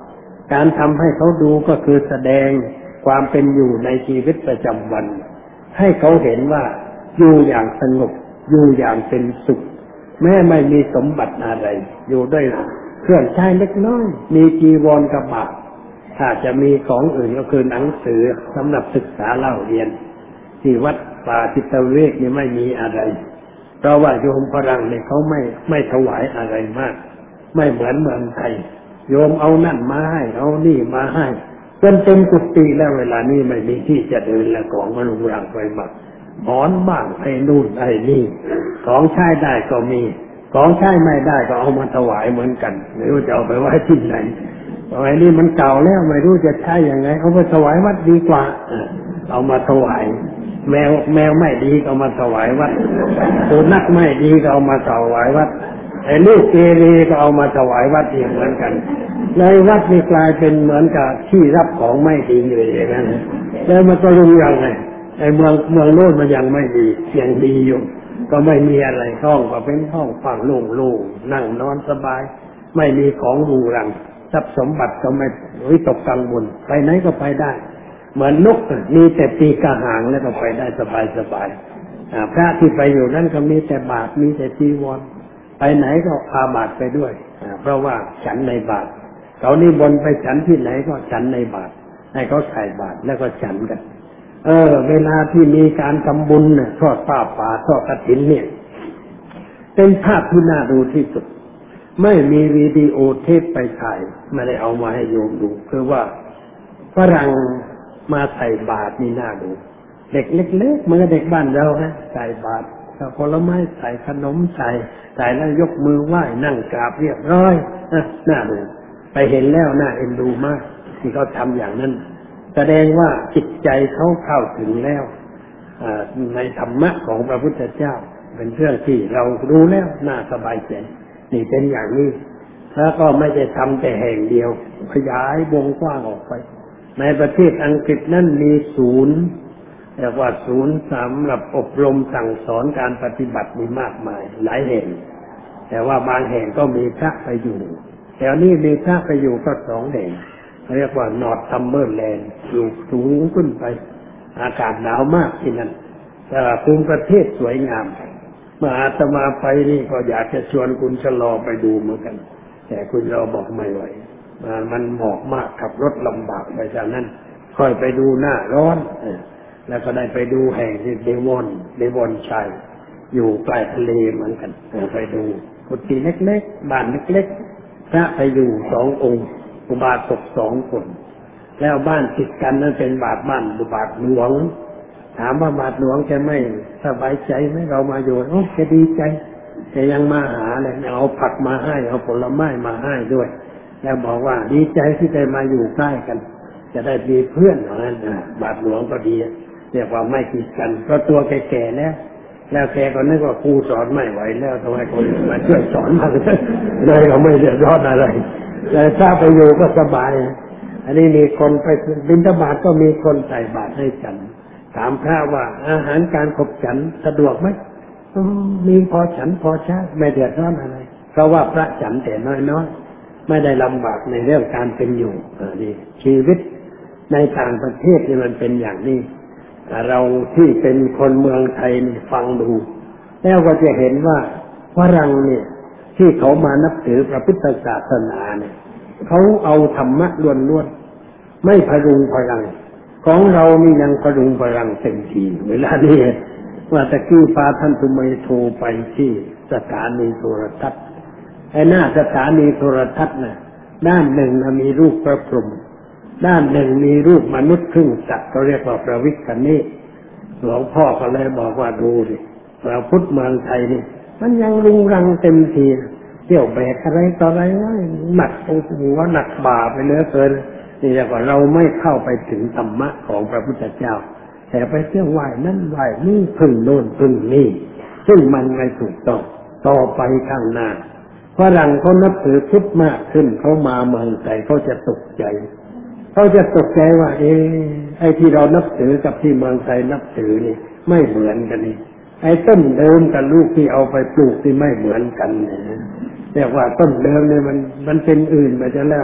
การทำให้เขาดูก็คือแสดงความเป็นอยู่ในชีวิตประจำวันให้เขาเห็นว่าอยู่อย่างสงบอยู่อย่างเป็นสุขแม้ไม่มีสมบัติอะไรอยู่ด้วยเครื่องใช้เล็กน้อยมีจีวรกับบาตรถ้าจะมีของอื่นก็คือหนังสือสำหรับศึกษาเล่าเรียนที่วัดป่าจิตเวชนี่ไม่มีอะไรเพราะว่าโยมฝรั่งเนี่ยเขาไม่ถวายอะไรมากไม่เหมือนเมืองไทยโยมเอานั่นมาให้เอานี่มาให้จนเต็มกุฏิแล้วเวลานี้ไม่มีที่จะเดินแล้วของมันรุงรังไปหมดหมอนบ้างไอ้นู่นไอ้นี่ของใช้ได้ก็มีของใช้ไม่ได้ก็เอามาถวายเหมือนกันไม่รู้จะเอาไปไว้ที่ไหนไอ้นี่มันเก่าแล้วไม่รู้จะใช้ยังไงเอาไปถวายวัดดีกว่าเอามาถวายแมวไม่ดีก็เอามาถวายวัดสุนัขไม่ดีก็เอามาถวายวัดไอ้ลูกเกเรก็เอามาถวายวัดอีกเหมือนกันเลยวัดนี่กลายเป็นเหมือนกับที่รับของไม่ดีเลยอย่างนั้นแล้วมันก็รุงรังไงไอ้เมืองโน้นมันยังไม่ดียังดีอยู่ก็ไม่มีอะไรห้องก็เป็นห้องฟังโล่งๆนั่งนอนสบายไม่มีของรุงรังทรัพย์สมบัติก็ไม่วิตกกังวลไปไหนก็ไปได้เหมือนนกมีแต่ปีกกระหางแล้วก็ไปได้สบายพระที่ไปอยู่นั่นก็มีแต่บาตรมีแต่จีวรไปไหนก็พาบาตรไปด้วยเพราะว่าฉันในบาตรเขานิมนต์ไปฉันที่ไหนก็ฉันในบาตรให้เขาใส่บาตรแล้วก็ฉันกันเวลาที่มีการทำบุญทอดผ้าป่าทอดกฐินเนี่ยเป็นภาพที่น่าดูที่สุดไม่มีวิดีโอเทปไปถ่ายไม่ได้เอามาให้โยมดูคือว่าฝรั่งมาใส่บาตรนี่น่าดูเด็กเล็กๆเหมือนเด็กบ้านเราฮะใส่บาตรผลไม้ใส่ขนมใส่แล้วยกมือไหว้นั่งกราบเรียบร้อยน่าดูไปเห็นแล้วน่าเอ็นดูมากที่เขาทำอย่างนั้นแสดงว่าจิตใจเขาเข้าถึงแล้วในธรรมะของพระพุทธเจ้าเป็นเรื่องที่เรารู้แล้วน่าสบายใจนี่เป็นอย่างนี้แล้วก็ไม่ได้ทำแต่แห่งเดียวขยายวงกว้างออกไปในประเทศอังกฤษนั่นมีศูนย์เรียกว่าศูนย์สำหรับอบรมสั่งสอนการปฏิบัติมีมากมายหลายแห่งแต่ว่าบางแห่งก็มีพระไปอยู่แถวนี้มีพระไปอยู่ก็2 แห่งเรียกว่านอร์ทซัมเมอร์แลนด์อยู่สูงขึ้นไปอากาศหนาวมากที่นั่นแต่ภูมิประเทศสวยงามเมื่ออาตมาไปนี่ก็อยากจะชวนคุณชะลอไปดูเหมือนกันแต่คุณชะลอบอกไม่ไหวมันหมอกมากขับรถลำบากไปจากนั้นค่อยไปดูหน้าร้อนแล้วก็ได้ไปดูแห่งที่เดวอนชัยอยู่ใกล้ทะเลเหมือนกันไปดูกุฏิเล็กๆบ้านเล็กๆพระไปอยู่2 องค์อุบาสก2 คนแล้วบ้านติดกันนั้นเป็นบาทหลวงถามว่าบาทหลวงจะไม่สบายใจไหมเรามาอยู่จะดีใจแต่ยังมาหาเลยเอาผักมาให้เอาผลไม้มาให้ด้วยแล้วบอกว่าดีใจที่ได้มาอยู่ใกล้กันจะได้มีเพื่อนอย่างนั้นบาทหลวงก็ดีเรียกว่าไม่กีดกันก็ตัวแก่ๆแล้วแกก็นึกว่าครูสอนไม่ไหวแล้วทำไมคนมาช่วยสอนมาเลยเราไม่เดือดร้อนอะไรแต่ถ้าไปอยู่ก็สบายอันนี้มีคนไปบิณฑบาตก็มีคนใส่บาตรให้ฉันถามพระว่าอาหารการขบฉันสะดวกไหมมีพอฉันพอใช้ไม่เดือดร้อนอะไรเพราะว่าพระฉันแต่น้อยๆไม่ได้ลำบากในเรื่องการเป็นอยู่นี่ชีวิตในต่างประเทศนี่มันเป็นอย่างนี้เราที่เป็นคนเมืองไทยนี่ฟังดูแล้วก็จะเห็นว่าฝรั่งเนี่ยที่เขามานับถือพระพุทธศาสนาเนี่ยเขาเอาธรรมะล้วนๆไม่พรุงพรังของเรานี่ยังพรุงพรังเต็มทีเวลานี้ว่าตะกี้พาท่านสุเมโทไปที่สถานีโทรทัศน์ไอ้หน้าสถานีโทรทัศน์น่ะด้านหนึ่งมีรูปพระพรหมด้านหนึ่งมีรูปมนุษย์ครึ่งสัตว์เขาเรียกว่าพระวิกเนศหลวงพ่อก็เลยบอกว่าดูดิเราพุทธเมืองไทยนี่มันยังรุงรังเต็มทีเที่ยวแบกอะไรต่ออะไรหนักหัวหนักบ่าไปเหลือเกินนี่เรียกว่าเราไม่เข้าไปถึงธรรมะของพระพุทธเจ้าแต่ไปเที่ยวไหว้นั่นไหว้นี่พึ่งโน่นพึ่งนี่ซึ่งมันไม่ถูกต้องต่อไปข้างหน้าฝรั่งเขานับถือพุทธมากขึ้นเขามาเมืองไทยเขาจะตกใจว่าไอ้ที่เรานับถือกับที่เมืองไทยนับถือนี่ไม่เหมือนกันนี่ไอ้ต้นเดิมกับลูกที่เอาไปปลูกที่ไม่เหมือนกันเรียกว่าต้นเดิมเนี่ยมันเป็นอื่นไปจะแล้ว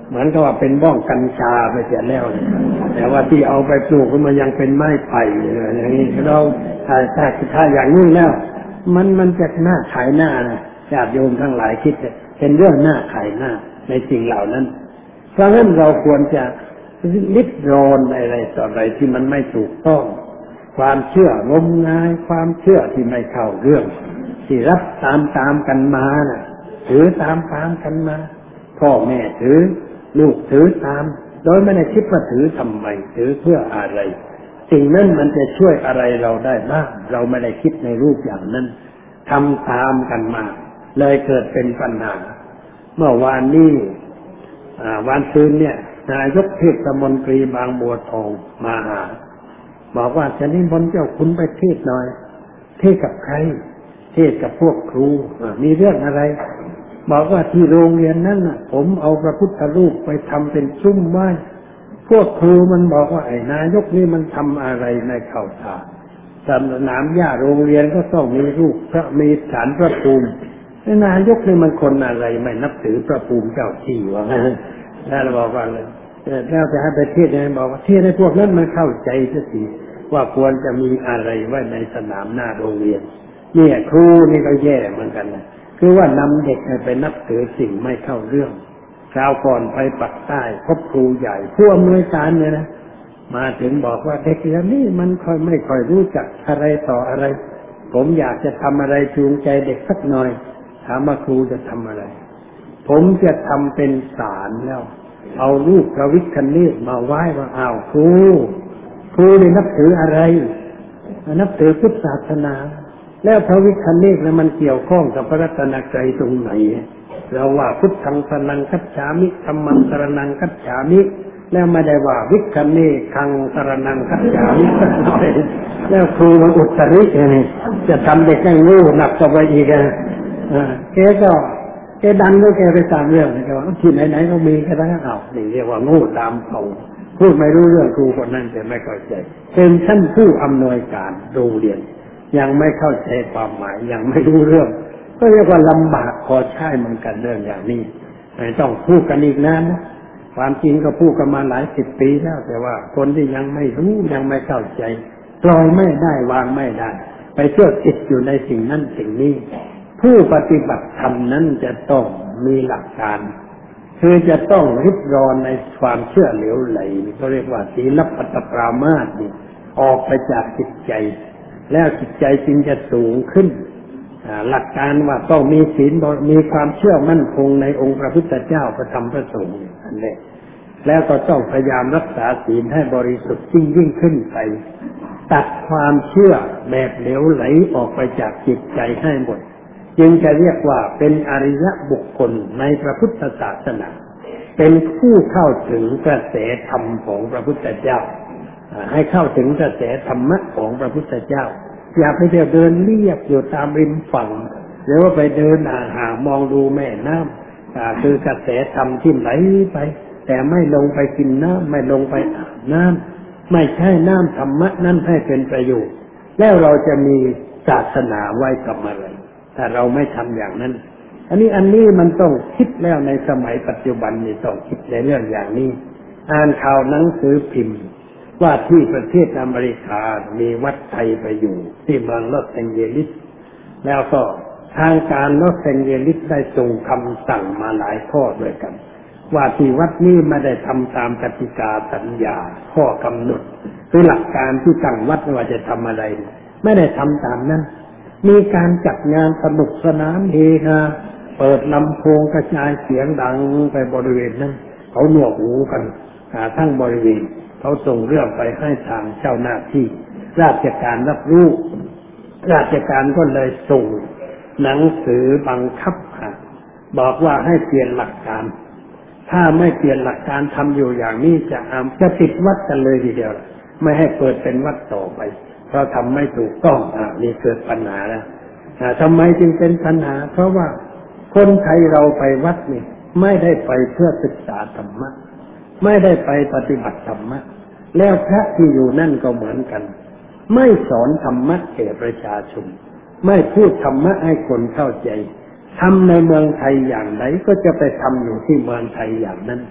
เหมือนกับว่าเป็นบ้องกัญชาไปเสียแล้วแต่ว่าที่เอาไปปลูกมันยังเป็นไม้ไผ่อย่างนี้เราถ้าอย่างนี้แล้วมันจะน่าขายหน้านะญาติโยมทั้งหลายคิดเป็นเรื่องน่าขายหน้าในสิ่งเหล่านั้นเพราะฉะนั้นเราควรจะลิดรอนอะไรต่ออะไรที่มันไม่ถูกต้องความเชื่องมงายความเชื่อที่ไม่เข้าเรื่องที่รับตามกันมาน่ะถือตามกันมาพ่อแม่ถือลูกถือตามโดยไม่ได้คิดว่าถือทำไมถือเพื่ออะไรสิ่งนั้นมันจะช่วยอะไรเราได้บ้างเราไม่ได้คิดในรูปอย่างนั้นทำตามกันมาเลยเกิดเป็นปัญหาเมื่อวานนี้วันซืนเนี่ยนายกเทศมนตรีบางบัวทองมาหาบอกว่าจะนิมนต์เจ้าคุณไปเทศหน่อยเทศกับใครเทศกับพวกครูมีเรื่องอะไรบอกว่าที่โรงเรียนนั้นน่ะผมเอาพระพุทธรูปไปทำเป็นซุ้มไม้พวกครูมันบอกว่าไอ้นายกนี่มันทำอะไรในเข้าท่าสนามหญ้าโรงเรียนก็ต้องมีรูปพระมีศาลพระภูมินายกนี่มันคนอะไรไม่นับถือพระภูมิเจ้าที่วะแล้วบอกว่าเลยแล้วจะให้ไปเทศยังไงบอกว่าเทศให้พวกนั้นมันเข้าใจซะสิว่าควรจะมีอะไรไว้ในสนามหน้าโรงเรียนเนี่ยครูนี่ก็แย่เหมือนกันนะคือว่านำเด็กไปนับถือสิ่งไม่เข้าเรื่องคราวก่อนไปปักใต้พบครูใหญ่ผู้อำนวยการเนี่ยนะมาถึงบอกว่าเด็กเดี๋ยวนี้มันไม่ค่อยรู้จักอะไรต่ออะไรผมอยากจะทำอะไรจูงใจเด็กสักหน่อยถามว่าครูจะทำอะไรผมจะทำเป็นศาลแล้วเอารูปพระวิคเนศมาไหว้ว่าอ้าวครูนี่นับถืออะไรนับถือพุทธศาสนาแล้วพระวิคเนศแล้วมันเกี่ยวข้องกับพระรัตนตรัยตรงไหนเราว่าพุทธังสรณังคัจฉามิธัมมังสรณังคัจฉามิแล้วไม่ได้ว่าวิคเนศคังสรณังคัจฉามิสักหน่อยแล้วครูมันอุตรินี่จะทำเด็กให้โง่หนักต่อไปอีกแกดันก็แกไปตามเรื่องนะแกว่าที่ไหนๆก็มีแค่นั้นเอานี่เรียกว่าโง่ตามเขาพูดไม่รู้เรื่องครูคนนั้นแต่ไม่เข้าใจเป็นท่านผู้อำนวยการโรงเรียนยังไม่เข้าใจความหมายยังไม่รู้เรื่องก็เรียกว่าลำบากพอใช้เหมือนกันเรื่องอย่างนี้ไม่ต้องพูดกันอีกนานนะความจริงก็พูดกันมาหลายสิบปีแล้วแต่ว่าคนที่ยังไม่รู้ยังไม่เข้าใจปล่อยไม่ได้วางไม่ได้ไปเชื่อติดอยู่ในสิ่งนั้นสิ่งนี้ผู้ปฏิบัติธรรมนั้นจะต้องมีหลักการคือจะต้องริดรอนในความเชื่อเหลวไหลเขาเรียกว่าศีลปัตตปรามาสนี่ออกไปจากจิตใจแล้วจิตใจจึงจะสูงขึ้นหลักการว่าต้องมีศีลมีความเชื่อมั่นคงในองค์พระพุทธเจ้าพระธรรมพระสงฆ์อันนี้แล้วก็ต้องพยายามรักษาศีลให้บริสุทธิ์ยิ่งขึ้นไปตัดความเชื่อแบบเหลวไหลออกไปจากจิตใจให้หมดจึงจะเรียกว่าเป็นอริยบุคคลในพระพุทธศาสนาเป็นผู้เข้าถึงกระแสธรรมของพระพุทธเจ้าให้เข้าถึงกระแสธรรมะของพระพุทธเจ้าอย่าไปเดินเรียบอยู่ตามริมฝั่งหรือว่าไปเดินหามองดูแม่น้ำคือกระแสธรรมที่ไหลไปแต่ไม่ลงไปกินน้ำไม่ลงไปอาบน้ำไม่ใช่น้ำธรรมะนั้นให้เป็นประโยชน์แล้วเราจะมีศาสนาไว้กับอะไรถ้าเราไม่ทำอย่างนั้นอันนี้มันต้องคิดแล้วในสมัยปัจจุบันนี่ต้องคิดในเรื่องอย่างนี้อ่านข่าวหนังสือพิมพ์ว่าที่ประเทศอเมริกามีวัดไทยไปอยู่ที่เมืองลอสแองเจลิสแล้วก็ทางการลอสแองเจลิสได้ส่งคำสั่งมาหลายข้อด้วยกันว่าที่วัดนี้ไม่ได้ทำตามกติกาสัญญาข้อกำหนดคือหลักการที่ตั้งวัดว่าจะทำอะไรไม่ได้ทำตามนั้นมีการจัดงานสนุกสนานเฮฮาเปิดลำโพงกระจายเสียงดังไปบริเวณนั้นเขาหนวกหูกันทั้งบริเวณเขาส่งเรื่องไปให้ทางเจ้าหน้าที่ราชการรับรู้ราชการก็เลยส่งหนังสือบังคับบอกว่าให้เปลี่ยนหลักการถ้าไม่เปลี่ยนหลักการทำอยู่อย่างนี้จะปิดวัดกันเลยทีเดียวไม่ให้เปิดเป็นวัดต่อไปเพราะทำไม่ถูกต้องนี่เกิดปัญหาแล้วทำไมจึงเป็นปัญหาเพราะว่าคนไทยเราไปวัดนี่ไม่ได้ไปเพื่อศึกษาธรรมะไม่ได้ไปปฏิบัติธรรมะแล้วพระที่อยู่นั่นก็เหมือนกันไม่สอนธรรมะแก่ประชาชนไม่พูดธรรมะให้คนเข้าใจทำในเมืองไทยอย่างไรก็จะไปทำอยู่ที่เมืองไทยอย่างนั้น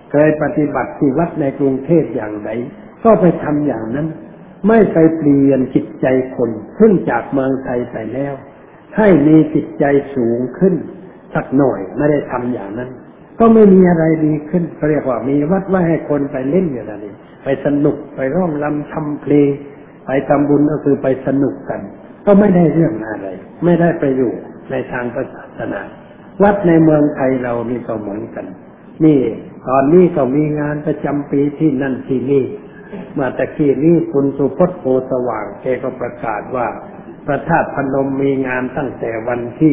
เคยปฏิบัติที่วัดในกรุงเทพอย่างไรก็ไปทำอย่างนั้นไม่ไปเปลี่ยนจิตใจคนขึ้นจากเมืองไทยไปแล้วให้มีจิตใจสูงขึ้นสักหน่อยไม่ได้ทำอย่างนั้นก็ไม่มีอะไรดีขึ้นเขาเรียกว่ามีวัดไว้ให้คนไปเล่นอย่างนี้ไปสนุกไปร้องรำทำเพลงไปทำบุญก็คือไปสนุกกันก็ไม่ได้เรื่องอะไรไม่ได้ประโยชน์ในทางศาสนาวัดในเมืองไทยเรานี่ก็เหมือนกันนี่ตอนนี้ก็มีงานประจำปีที่นั่นที่นี่เมื่อตะกี้นี้คุณสุพจน์โพสว่างแกก็ประกาศว่าพระธาตุพนมมีงานตั้งแต่วันที่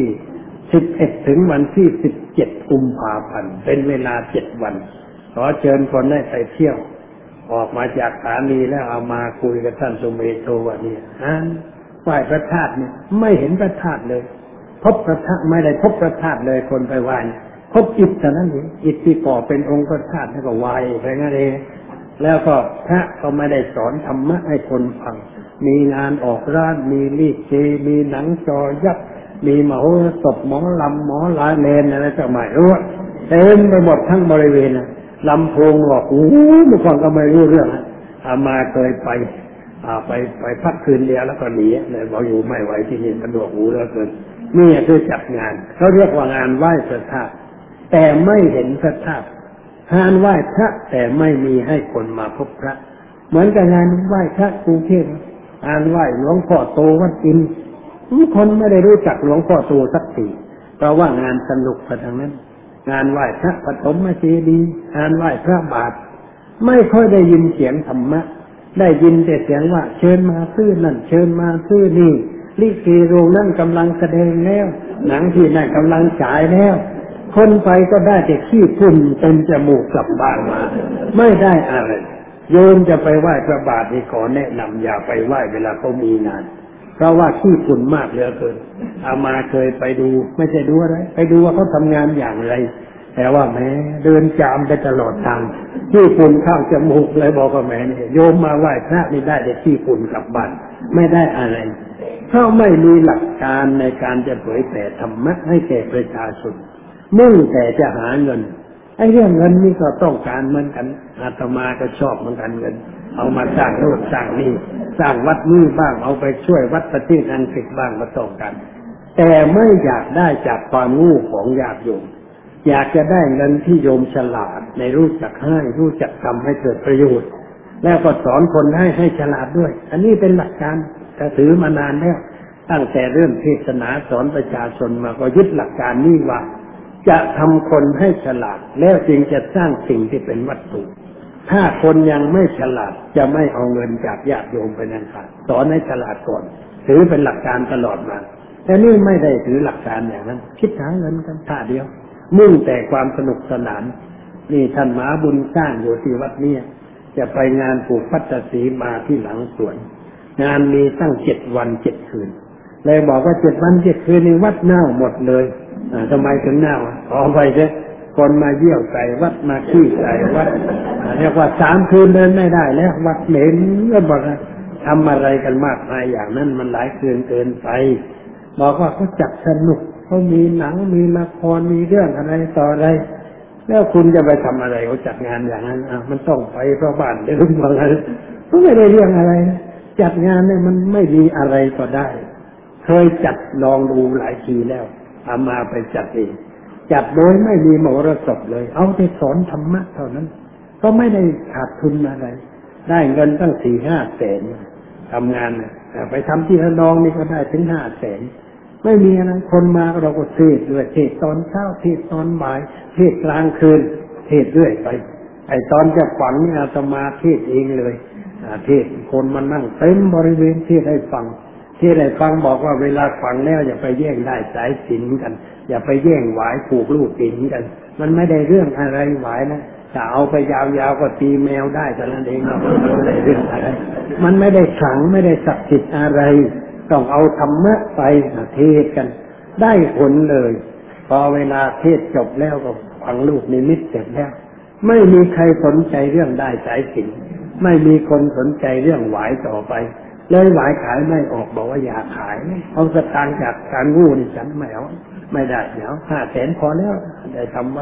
11ถึงวันที่17กุมภาพันธ์เป็นเวลา7วันขอเชิญคนได้ไปเที่ยวออกมาจากสถานีแล้วเอามาคุยกับท่านสุเมโทว่าเนี่ยไหว้พระธาตุเนี่ยไม่เห็นพระธาตุเลยพบพระธาตุไม่ได้พบพระธาตุเลยคนไปไหว้พบอิฐเท่านั้นเองอิฐที่ก่อเป็นองค์พระธาตุแล้วก็ไหว้ไปงั้นเองแล้วก็พระก็ไม่ได้สอนธรรมะให้คนฟังมีงานออกร้านมีลิเกมีหนังจอยักษ์มีมโหสถหมอลำหมอลาเลนอะไรก็ไม่รู้เต็มไปหมดทั้งบริเวณลำโพงบอกโอ้บางคนก็ไม่รู้เรื่องอามาเคยไปพักคืนเดียวแล้วก็หนีเลยบอกอยู่ไม่ไหวที่นี่มันดวกหูแล้วเกินนี่คือจัดงานเขาเรียกว่างานไหว้พระธาตุแต่ไม่เห็นพระธาตุงานไหว้พระแต่ไม่มีให้คนมาพบพระเหมือนกับงานไหว้พระกรุงเทพงานไหว้หลวงพ่อโตวัดอินทร์คนไม่ได้รู้จักหลวงพ่อโตสักทีเพราะว่างานสนุกไปทางนั้นงานไหว้พระปฐมเจดีย์งานไหว้พระบาทไม่ค่อยได้ยินเสียงธรรมะได้ยินแต่เสียงว่าเชิญมาซื้อนั่นเชิญมาซื้อนี่ลิเกโรงนั่นกำลังแสดงแล้วหนังที่นั่นกำลังฉายแล้วคนไปก็ได้แต่ขี้ฝุ่นเต็มจมูกกลับบ้านมาไม่ได้อะไรโยมจะไปไหว้พระบาทนี่ขอแนะนำอย่าไปไหว้เวลาเขามีงานเพราะว่าขี้ฝุ่นมากเหลือเกินอามาเคยไปดูไม่ใช่ดูอะไรไปดูว่าเขาทำงานอย่างไรแต่ว่าแม้เดินจามไปตลอดทางขี้ฝุ่นเข้าจมูกเลยบอกว่าแม่นี่โยมมาไหว้พระนี่ได้แต่ขี้ฝุ่นกลับบ้านไม่ได้อะไรเพราะไม่มีหลักการในการจะเผยแผ่ธรรมะให้แก่ประชาชนมุ่งแต่จะหาเงินไอ้เรื่องเงินนี่ก็ต้องการเหมือนกันอาตมาก็ชอบเหมือนกันเงินเอามาสร้างโน่นสร้างนี่สร้างวัดนี้บ้างเอาไปช่วยวัดประเทศอังกฤษบ้างก็ต้องกันแต่ไม่อยากได้จากความโง่ของญาติโยมอยากจะได้เงินที่โยมฉลาดในรู้จักให้รู้จักทำให้เกิดประโยชน์แล้วก็สอนคนให้ฉลาดด้วยอันนี้เป็นหลักการแต่ถือมานานแล้วตั้งแต่เริ่มเทศนาสอนประชาชนมาก็ยึดหลักการนี้ว่าจะทำคนให้ฉลาดแล้วจึงจะสร้างสิ่งที่เป็นวัตถุถ้าคนยังไม่ฉลาดจะไม่เอาเงินจากญาติโยมไปนั่นค่ะสอนให้ฉลาดก่อนถือเป็นหลักการตลอดมาแต่นี่ไม่ได้ถือหลักการอย่างนั้นคิดหาเงินกันท่าเดียวมุ่งแต่ความสนุกสนานนี่ท่านมหาบุญสร้างอยู่ที่วัดนี้จะไปงานปลูกพัตสีมาที่หลังสวนงานมีตั้ง7 วัน 7 คืนเลยบอกว่า7 วัน 7 คืนในวัดเน่าหมดเลยทำไมถึงเน่าขอไปเถอะคนมาเยี่ยวใส่วัดมาขี้ใส่วัดเรียกว่า3 คืนเดินไม่ได้แล้ววัดเหม็นก็บอกทำอะไรกันมากมายอย่างนั้นมันหลายคืนเกินไปบอกว่าเขาจัดสนุกเขามีหนังมีละครมีเรื่องอะไรต่ออะไรแล้วคุณจะไปทำอะไรเขาจัดงานอย่างนั้นมันต้องไปเพราะบ้านเดิมว่างั้นก็ไม่ได้เรื่องอะไรจัดงานเนี่ยมันไม่มีอะไรก็ได้เคยจัดลองดูหลายทีแล้วอามาไปจัดเองจัดโดยไม่มีมโหรสพเลยเอาแต่สอนธรรมะเท่านั้นก็ไม่ได้ขาดทุนอะไรได้เงินตั้ง 4-5 แสนทำงานไปทำที่ระนองนี่ก็ได้ถึง5 แสนไม่มีอะไรคนมาเราก็เทศด้วยเทศตอนเช้าเทศตอนบ่ายเทศกลางคืนเทศเรื่อยไปไอ้ตอนจะฝังนี่อาตมาเทศเองเลยเทศคนมานั่งเต็มบริเวณเทศให้ฟังบอกว่าเวลาฟังแล้วอย่าไปแย่งได้สายสิญจน์กันอย่าไปแย่งหวายผูกลูกปิ่นกันมันไม่ได้เรื่องอะไรหวายนะถ้าเอาไปยาวๆก็ตีแมวได้แต่นั้นเองไม่ได้เรื่องอะไรมันไม่ได้ขลังไม่ได้ศักดิ์สิทธิ์อะไรต้องเอาธรรมะไปเทศกันได้ผลเลยพอเวลาเทศจบแล้วก็ฟังลูกนิมิตเสร็จแล้วไม่มีใครสนใจเรื่องได้สายสิญจน์ไม่มีคนสนใจเรื่องหวายต่อไปเลยหวายขายไม่ออกบอกว่าอย่าขายเอาสตางค์จากการงูนี่ฉันไม่เอาไม่ได้เดี๋ยว5 แสนพอแล้วได้ทำวัด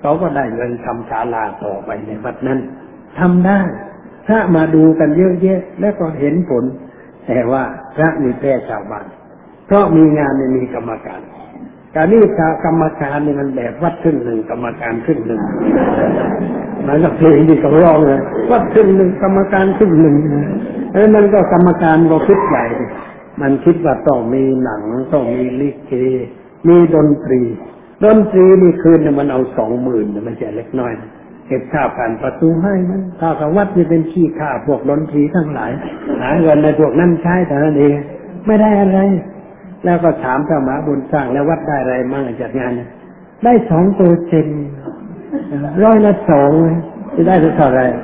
เขาก็ได้เงินทำศาลาต่อไปในวัดนั้นทำได้พระมาดูกันเยอะแยะแล้วก็เห็นผลแต่ว่าพระมีแพ้ชาวบ้านเพราะมีงานไม่มีกรรมการการนี้กรรมการนี่มันแบบวัดครึ่งหนึ่งกรรมการครึ่งหนึ่งมันก็เพลงที่เขาร้องเลยวัดครึ่งหนึ่งกรรมการครึ่งหนึ่งแล้วมันก็กรรมการก็คิดใหญ่มันคิดว่าต้องมีหนังต้องมีลิเกมีดนตรีนี่คืนเนี่ยมันเอา 20,000มันจะเล็กน้อยเก็บค่าผ่านประตูให้มันถ้ากับวัดนี่เป็นขี้ข้าพวกดนตรีทั้งหลายหาเงินในพวกนั้นใช้แต่นั้นเองไม่ได้อะไรแล้วก็ถามพระมหาบุญสร้างแล้ววัดได้อะไรมั่งจากงานเนี่ยได้2% 2%จะได้เท่าไหร่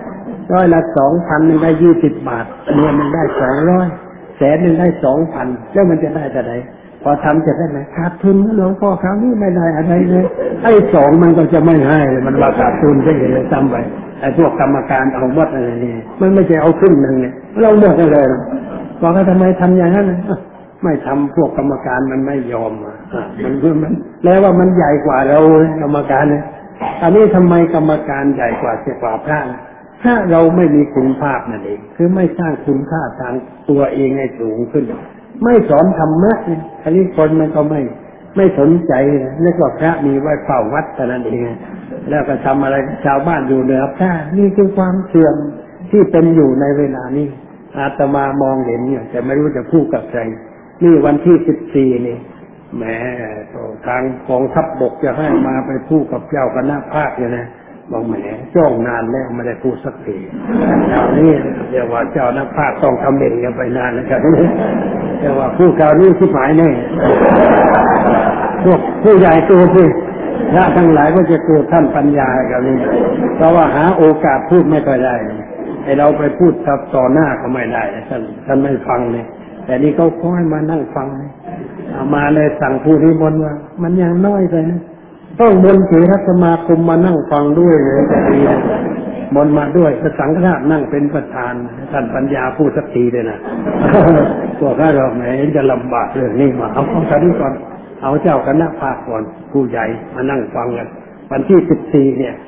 200 1,000ได้20 บาทอันนี้มันได้200แสนนึงได้ 2,000แล้วมันจะได้เท่าไหร่พอทำจะได้ไหมขาดทุนหลวงพ่อคราวนี้ไม่ได้อะไรเลยไอ้2มันก็จะไม่ให้มันว่าขาดทุนได้เลยซ้ำไปไอ้พวกกรรมการเอาหมดอะไรนี่มันไม่ใช่เอาครึ่งนึงเนี่ยเราหมดเลยบอกว่าทำไมทำอย่างนั้นไม่ทำพวกกรรมการมันไม่ยอมมันแล้วว่ามันใหญ่กว่าเรากรรมการเนี่ยอันนี้ทำไมกรรมการใหญ่กว่าพระถ้าเราไม่มีคุณภาพนั่นเองคือไม่สร้างคุณค่าทางตัวเองให้สูงขึ้นไม่สอนธรรมะอันนี้คนมันก็ไม่สนใจเรียกว่าพระมีไว้เฝ้าวัดเท่านั้นเองแล้วก็ทำอะไรชาวบ้านอยู่เหนือพระนี่คือความเสื่อมที่เป็นอยู่ในเวลานี้อาตมามองเห็นเนี่ยแต่ไม่รู้จะพูดกับใครนี่วันที่14นี่แหมทางกองทัพบกจะให้มาไปพูดกับเจ้าคณะภาคเนี่ยนะบอกแหมจ้องนานแล้วไม่ได้พูดสักทีนี่เรียกว่าเจ้านักภาคต้องทำเองกันไปนานนะครับเรียกว่าผู้ข่าวนี้ที่หมายแน่พวกผู้ใหญ่ตัวที่พระทั้งหลายก็จะกลัวท่านปัญญากันนี่เพราะว่าหาโอกาสพูดไม่ค่อยได้ไอ้เราไปพูดต่อหน้าก็ไม่ได้ท่านไม่ฟังเลยแต่นี่เขาคอยมานั่งฟังมาเลยสั่งผู้นิมนต์ว่ามันยังน้อยไปนะต้องมนต์เถรสมาคมมานั่งฟังด้วยเลยจะดีมนต์มาด้วยพระสังฆราชนั่งเป็นประธานท่านปัญญาพูดสักทีเลยนะพวกเราไหนจะลำบากเรื่องนี้มาเอาของท่านก่อนเอาเจ้าคณะภาคก่อนผู้ใหญ่มานั่งฟังกันวันที่14เนี่ย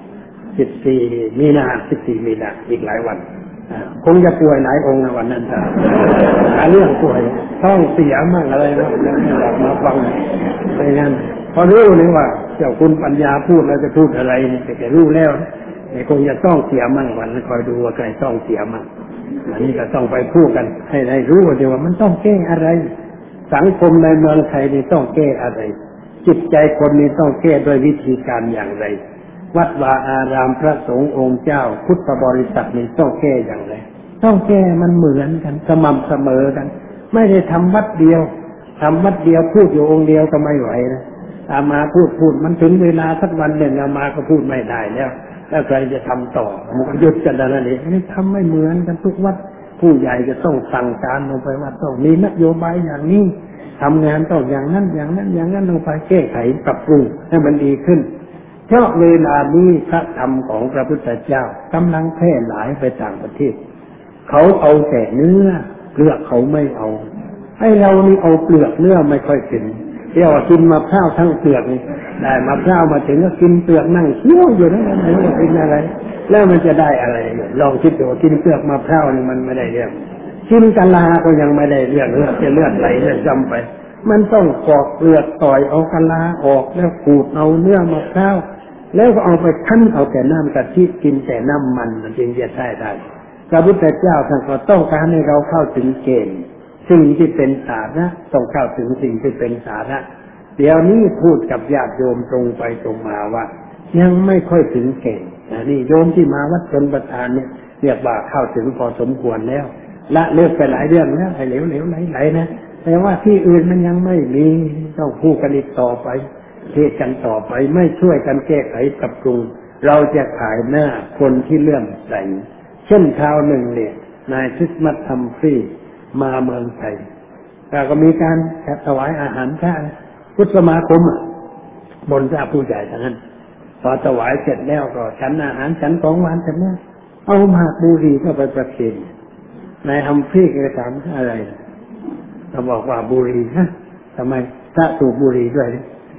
14 มีนาอีกหลายวันคงจะป่วยหลายองค์ในวันนั้นจ้ะเรื่องป่วยท้องเสียมั่งอะไรมั่งอยากมาฟังไปงั้นพอรู้เลยว่าเจ้าคุณปัญญาพูดแล้วจะพูดอะไรเนี่ยแต่รู้แล้วเนี่ยคงจะต้องเสียมั่งวันนั้นคอยดูว่าใครต้องเสียมั่งอันนี้ก็ต้องไปพูดกันให้รู้ว่ามันต้องแก้อะไรสังคมในเมืองไทยนี่ต้องแก้อะไรจิตใจคนนี้ต้องแก้โดยวิธีการอย่างไรวัดวาอารามพระสงฆ์องค์เจ้าพุทธบริษัทนี่ต้องแก้อย่างไรต้องแก้มันเหมือนกันสม่ำเสมอกันไม่ได้ทำวัดเดียวพูดอยู่องค์เดียวก็ไม่ไหวนะอามาพูดมันถึงเวลาสักวันหนึ่งอามาก็พูดไม่ได้แล้วใครจะทำต่อมันก็หยุดกันแล้วนี่นี่ทำไม่เหมือนกันทุกวัดผู้ใหญ่จะต้องสั่งการลงไปว่าต้องมีนโยบายอย่างนี้ทำงานต้องอย่างนั้นลงไปแก้ไขปรับปรุงให้มันดีขึ้นเพราะเวลานี้พระธรรมของพระพุทธเจ้ากำลังแพร่หลายไปต่างประเทศเขาเอาแต่เนื้อเปลือกเขาไม่เอาให้เรานี่เอาเปลือกเนื้อไม่ค่อยกินเดี๋ยวกินมะพร้าวทั้งเปลือกนี่ได้มะพร้าวมาถึงก็กินเปลือกนั่งเคี้ยวอยู่นั่นไม่รู้ว่ากินอะไรแล้วมันจะได้อะไรลองคิดดูกินเปลือกมะพร้าวนี่มันไม่ได้เรื่องกินกะลาก็ยังไม่ได้เรื่องจะเลือดไหลจะจำไปมันต้องปอกเปลือกต่อยเอากะลาออกแล้วขูดเอาเนื้อมะพร้าวแล้วก็เอาไปคั่นเอาแต่น้ำกะทิกินแต่น้ำมันจึงจะใช้ได้พระพุทธเจ้าท่านก็ต้องการให้เราเข้าถึงเกณฑ์สิ่งที่เป็นสาระต้องเข้าถึงสิ่งที่เป็นสาระเดี๋ยวนี้พูดกับญาติโยมตรงไปตรงมาว่ายังไม่ค่อยถึงเกณฑ์นี่โยมที่มาวัดชนประทานเนี่ยเรียกว่าเข้าถึงพอสมควรแล้วละเลิกไปหลายเรื่องแล้วให้เหลวๆไหลๆนะแต่ว่าที่อื่นมันยังไม่มีต้องพูดกันอีกต่อไปเทศกันต่อไปไม่ช่วยกันแก้ไขปรับปรุงเราจะขายหน้าคนที่เลื่อมใสเช่นคราวหนึ่งเนี่ยนายคริสต์มาสทำฟรีมาเมืองไทยก็มีการถวายอาหารพระพุทธสมาคมบนพระผู้ใหญ่ทั้งนั้นพอถวายเสร็จแล้วก็ฉันอาหารฉันของหวานเสร็จแล้วเอาหมากบุหรี่เข้าไปประเคนนายทำฟรีก็ถามอะไรเขาบอกว่าบุหรี่ฮะทำไมพระสูบบุหรี่ด้วย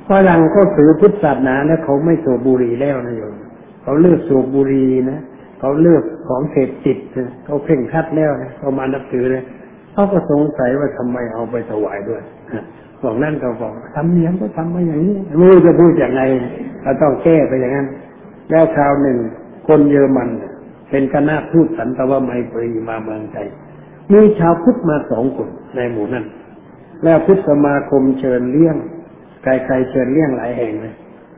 ฝรั่งเขาถือพุทธศาสนาแล้วเขาไม่สูบบุหรี่แล้วนะโยมเขาเลิกสูบบุหรี่นะเขาเลิกของเสพติดนะเขาเพ่งคัดแล้วนะเขามานับถือเลยเขาก็สงสัยว่าทำไมเอาไปถวายด้วยบอกนั่นเขาบอกทำเนียมก็ทำมาอย่างนี้ไม่รู้จะพูดอย่างไรเราต้องแก้ไปอย่างนั้นแล้วคราวหนึ่งคนเยอรมันเป็นคณะทูตสันตวไมตรีมาเมืองไทยมีชาวพุทธมา2 คนในหมู่นั้นแล้วพุทธสมาคมเชิญเลี้ยงใครๆเชิญเลี้ยงหลายแห่งเลย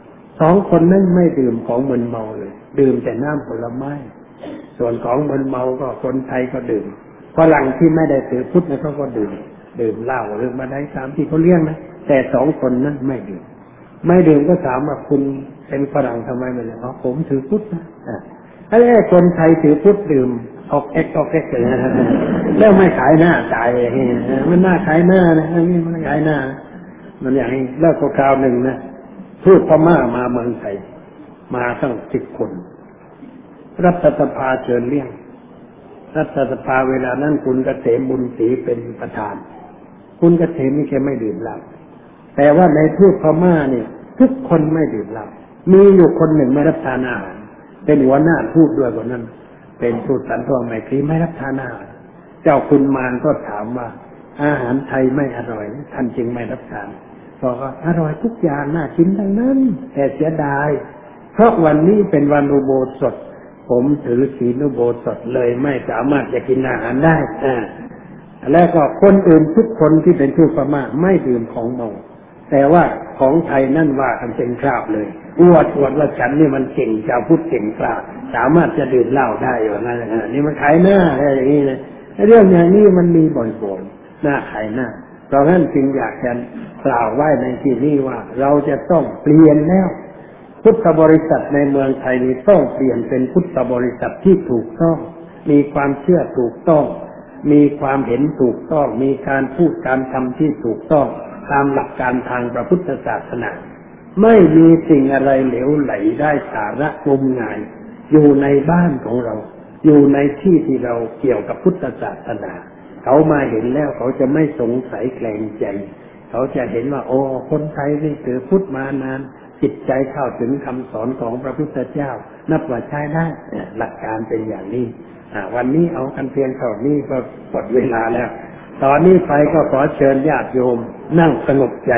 2 คนนั้นไม่ดื่มของมึนเมาเลยดื่มแต่น้ำผลไม้ส่วนของมึนเมาก็คนไทยก็ดื่มฝรั่งที่ไม่ได้ถือพุทธนะเขาก็ดื่มเหล้าหรือมาได้ตามที่เขาเลี้ยงนะแต่2 คนนั้นไม่ดื่มก็ถามว่าคุณเป็นฝรั่งทำไมไม่ดื่มอ๋อผมถือพุทธนะไอ้คนไทยถือพุทธดื่มออกเอ็กเลยนะแล้วไม่ขายหน้าจ่ายอย่างนี้มันน่าขายหน้านะนี่มันขายหน้ามันอย่างนี้แล้วก็คราวหนึ่งนะทูตพม่ามาเมืองไทยมาตั้ง10 คนรัฐสภาเชิญเลี้ยงรัฐสภาเวลานั้นคุณเกษมบุญศรีเป็นประธานคุณเกษมนี่แกไม่ดื่มเหล้าแต่ว่าในทูตพม่าเนี่ยทุกคนไม่ดื่มเหล้ามีอยู่คนหนึ่งไม่รับทานอาหารเป็นหัวหน้าทูตด้วยคนนั้นเป็นทูตสันตวไมตรีไม่รับทานอาหารเจ้าคุณมารก็ถามว่าอาหารไทยไม่อร่อยท่านจึงไม่รับทานบอกว่าอร่อยทุกอย่างน่ากินทั้งนั้นแต่เสียดายเพราะวันนี้เป็นวันอุโบสถผมถือศีลอุโบสถเลยไม่สามารถจะกินอาหารได้แล้วก็คนอื่นทุกคนที่เป็นทูตพม่าไม่ดื่มของเมาแต่ว่าของไทยนั่นว่ากันเป็นคราบเลยอวดว่าฉันนี่มันเก่งชาวพุทธเก่งกล้าสามารถจะดื่มเหล้าได้อยู่นั่นนี่มันขายหน้าอะไรอย่างนี้นะเรื่องอย่างนี้มันมีบ่อยๆหน้าขายหน้าเพราะฉะนั้นจึงอยากจะกล่าวไว้ในที่นี้ว่าเราจะต้องเปลี่ยนแล้วพุทธบริษัทในเมืองไทยนี้ต้องเปลี่ยนเป็นพุทธบริษัทที่ถูกต้องมีความเชื่อถูกต้องมีความเห็นถูกต้องมีการพูดการทำที่ถูกต้องตามหลักการทางพระพุทธศาสนาไม่มีสิ่งอะไรเหลวไหลได้สาระงมงายอยู่ในบ้านของเราอยู่ในที่ที่เราเกี่ยวกับพุทธศาสนาเขามาเห็นแล้วเขาจะไม่สงสัยแกลงใจเขาจะเห็นว่าโอ้คนไทยนี่ถือพุทธมานานจิตใจเข้าถึงคำสอนของพระพุทธเจ้านับว่าใช้ได้หลักการเป็นอย่างนี้วันนี้เอากันเพียงเท่านี้ก็หมดเวลาแล้วตอนนี้ไปก็ขอเชิญญาติโยมนั่งสงบใจ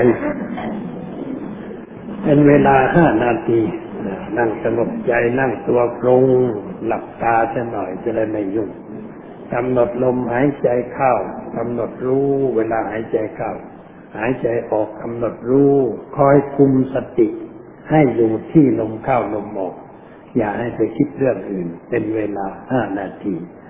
เป็นเวลา5 นาทีนั่งสงบใจนั่งตัวตรงหลับตาจะหน่อยจะได้ไม่ยุ่งกำหนดลมหายใจเข้ากำหนดรู้เวลาหายใจเข้าหายใจออกกำหนดรู้คอยคุมสติให้อยู่ที่ลมเข้าลมออกอย่าให้ไปคิดเรื่องอื่นเป็นเวลา5 นาที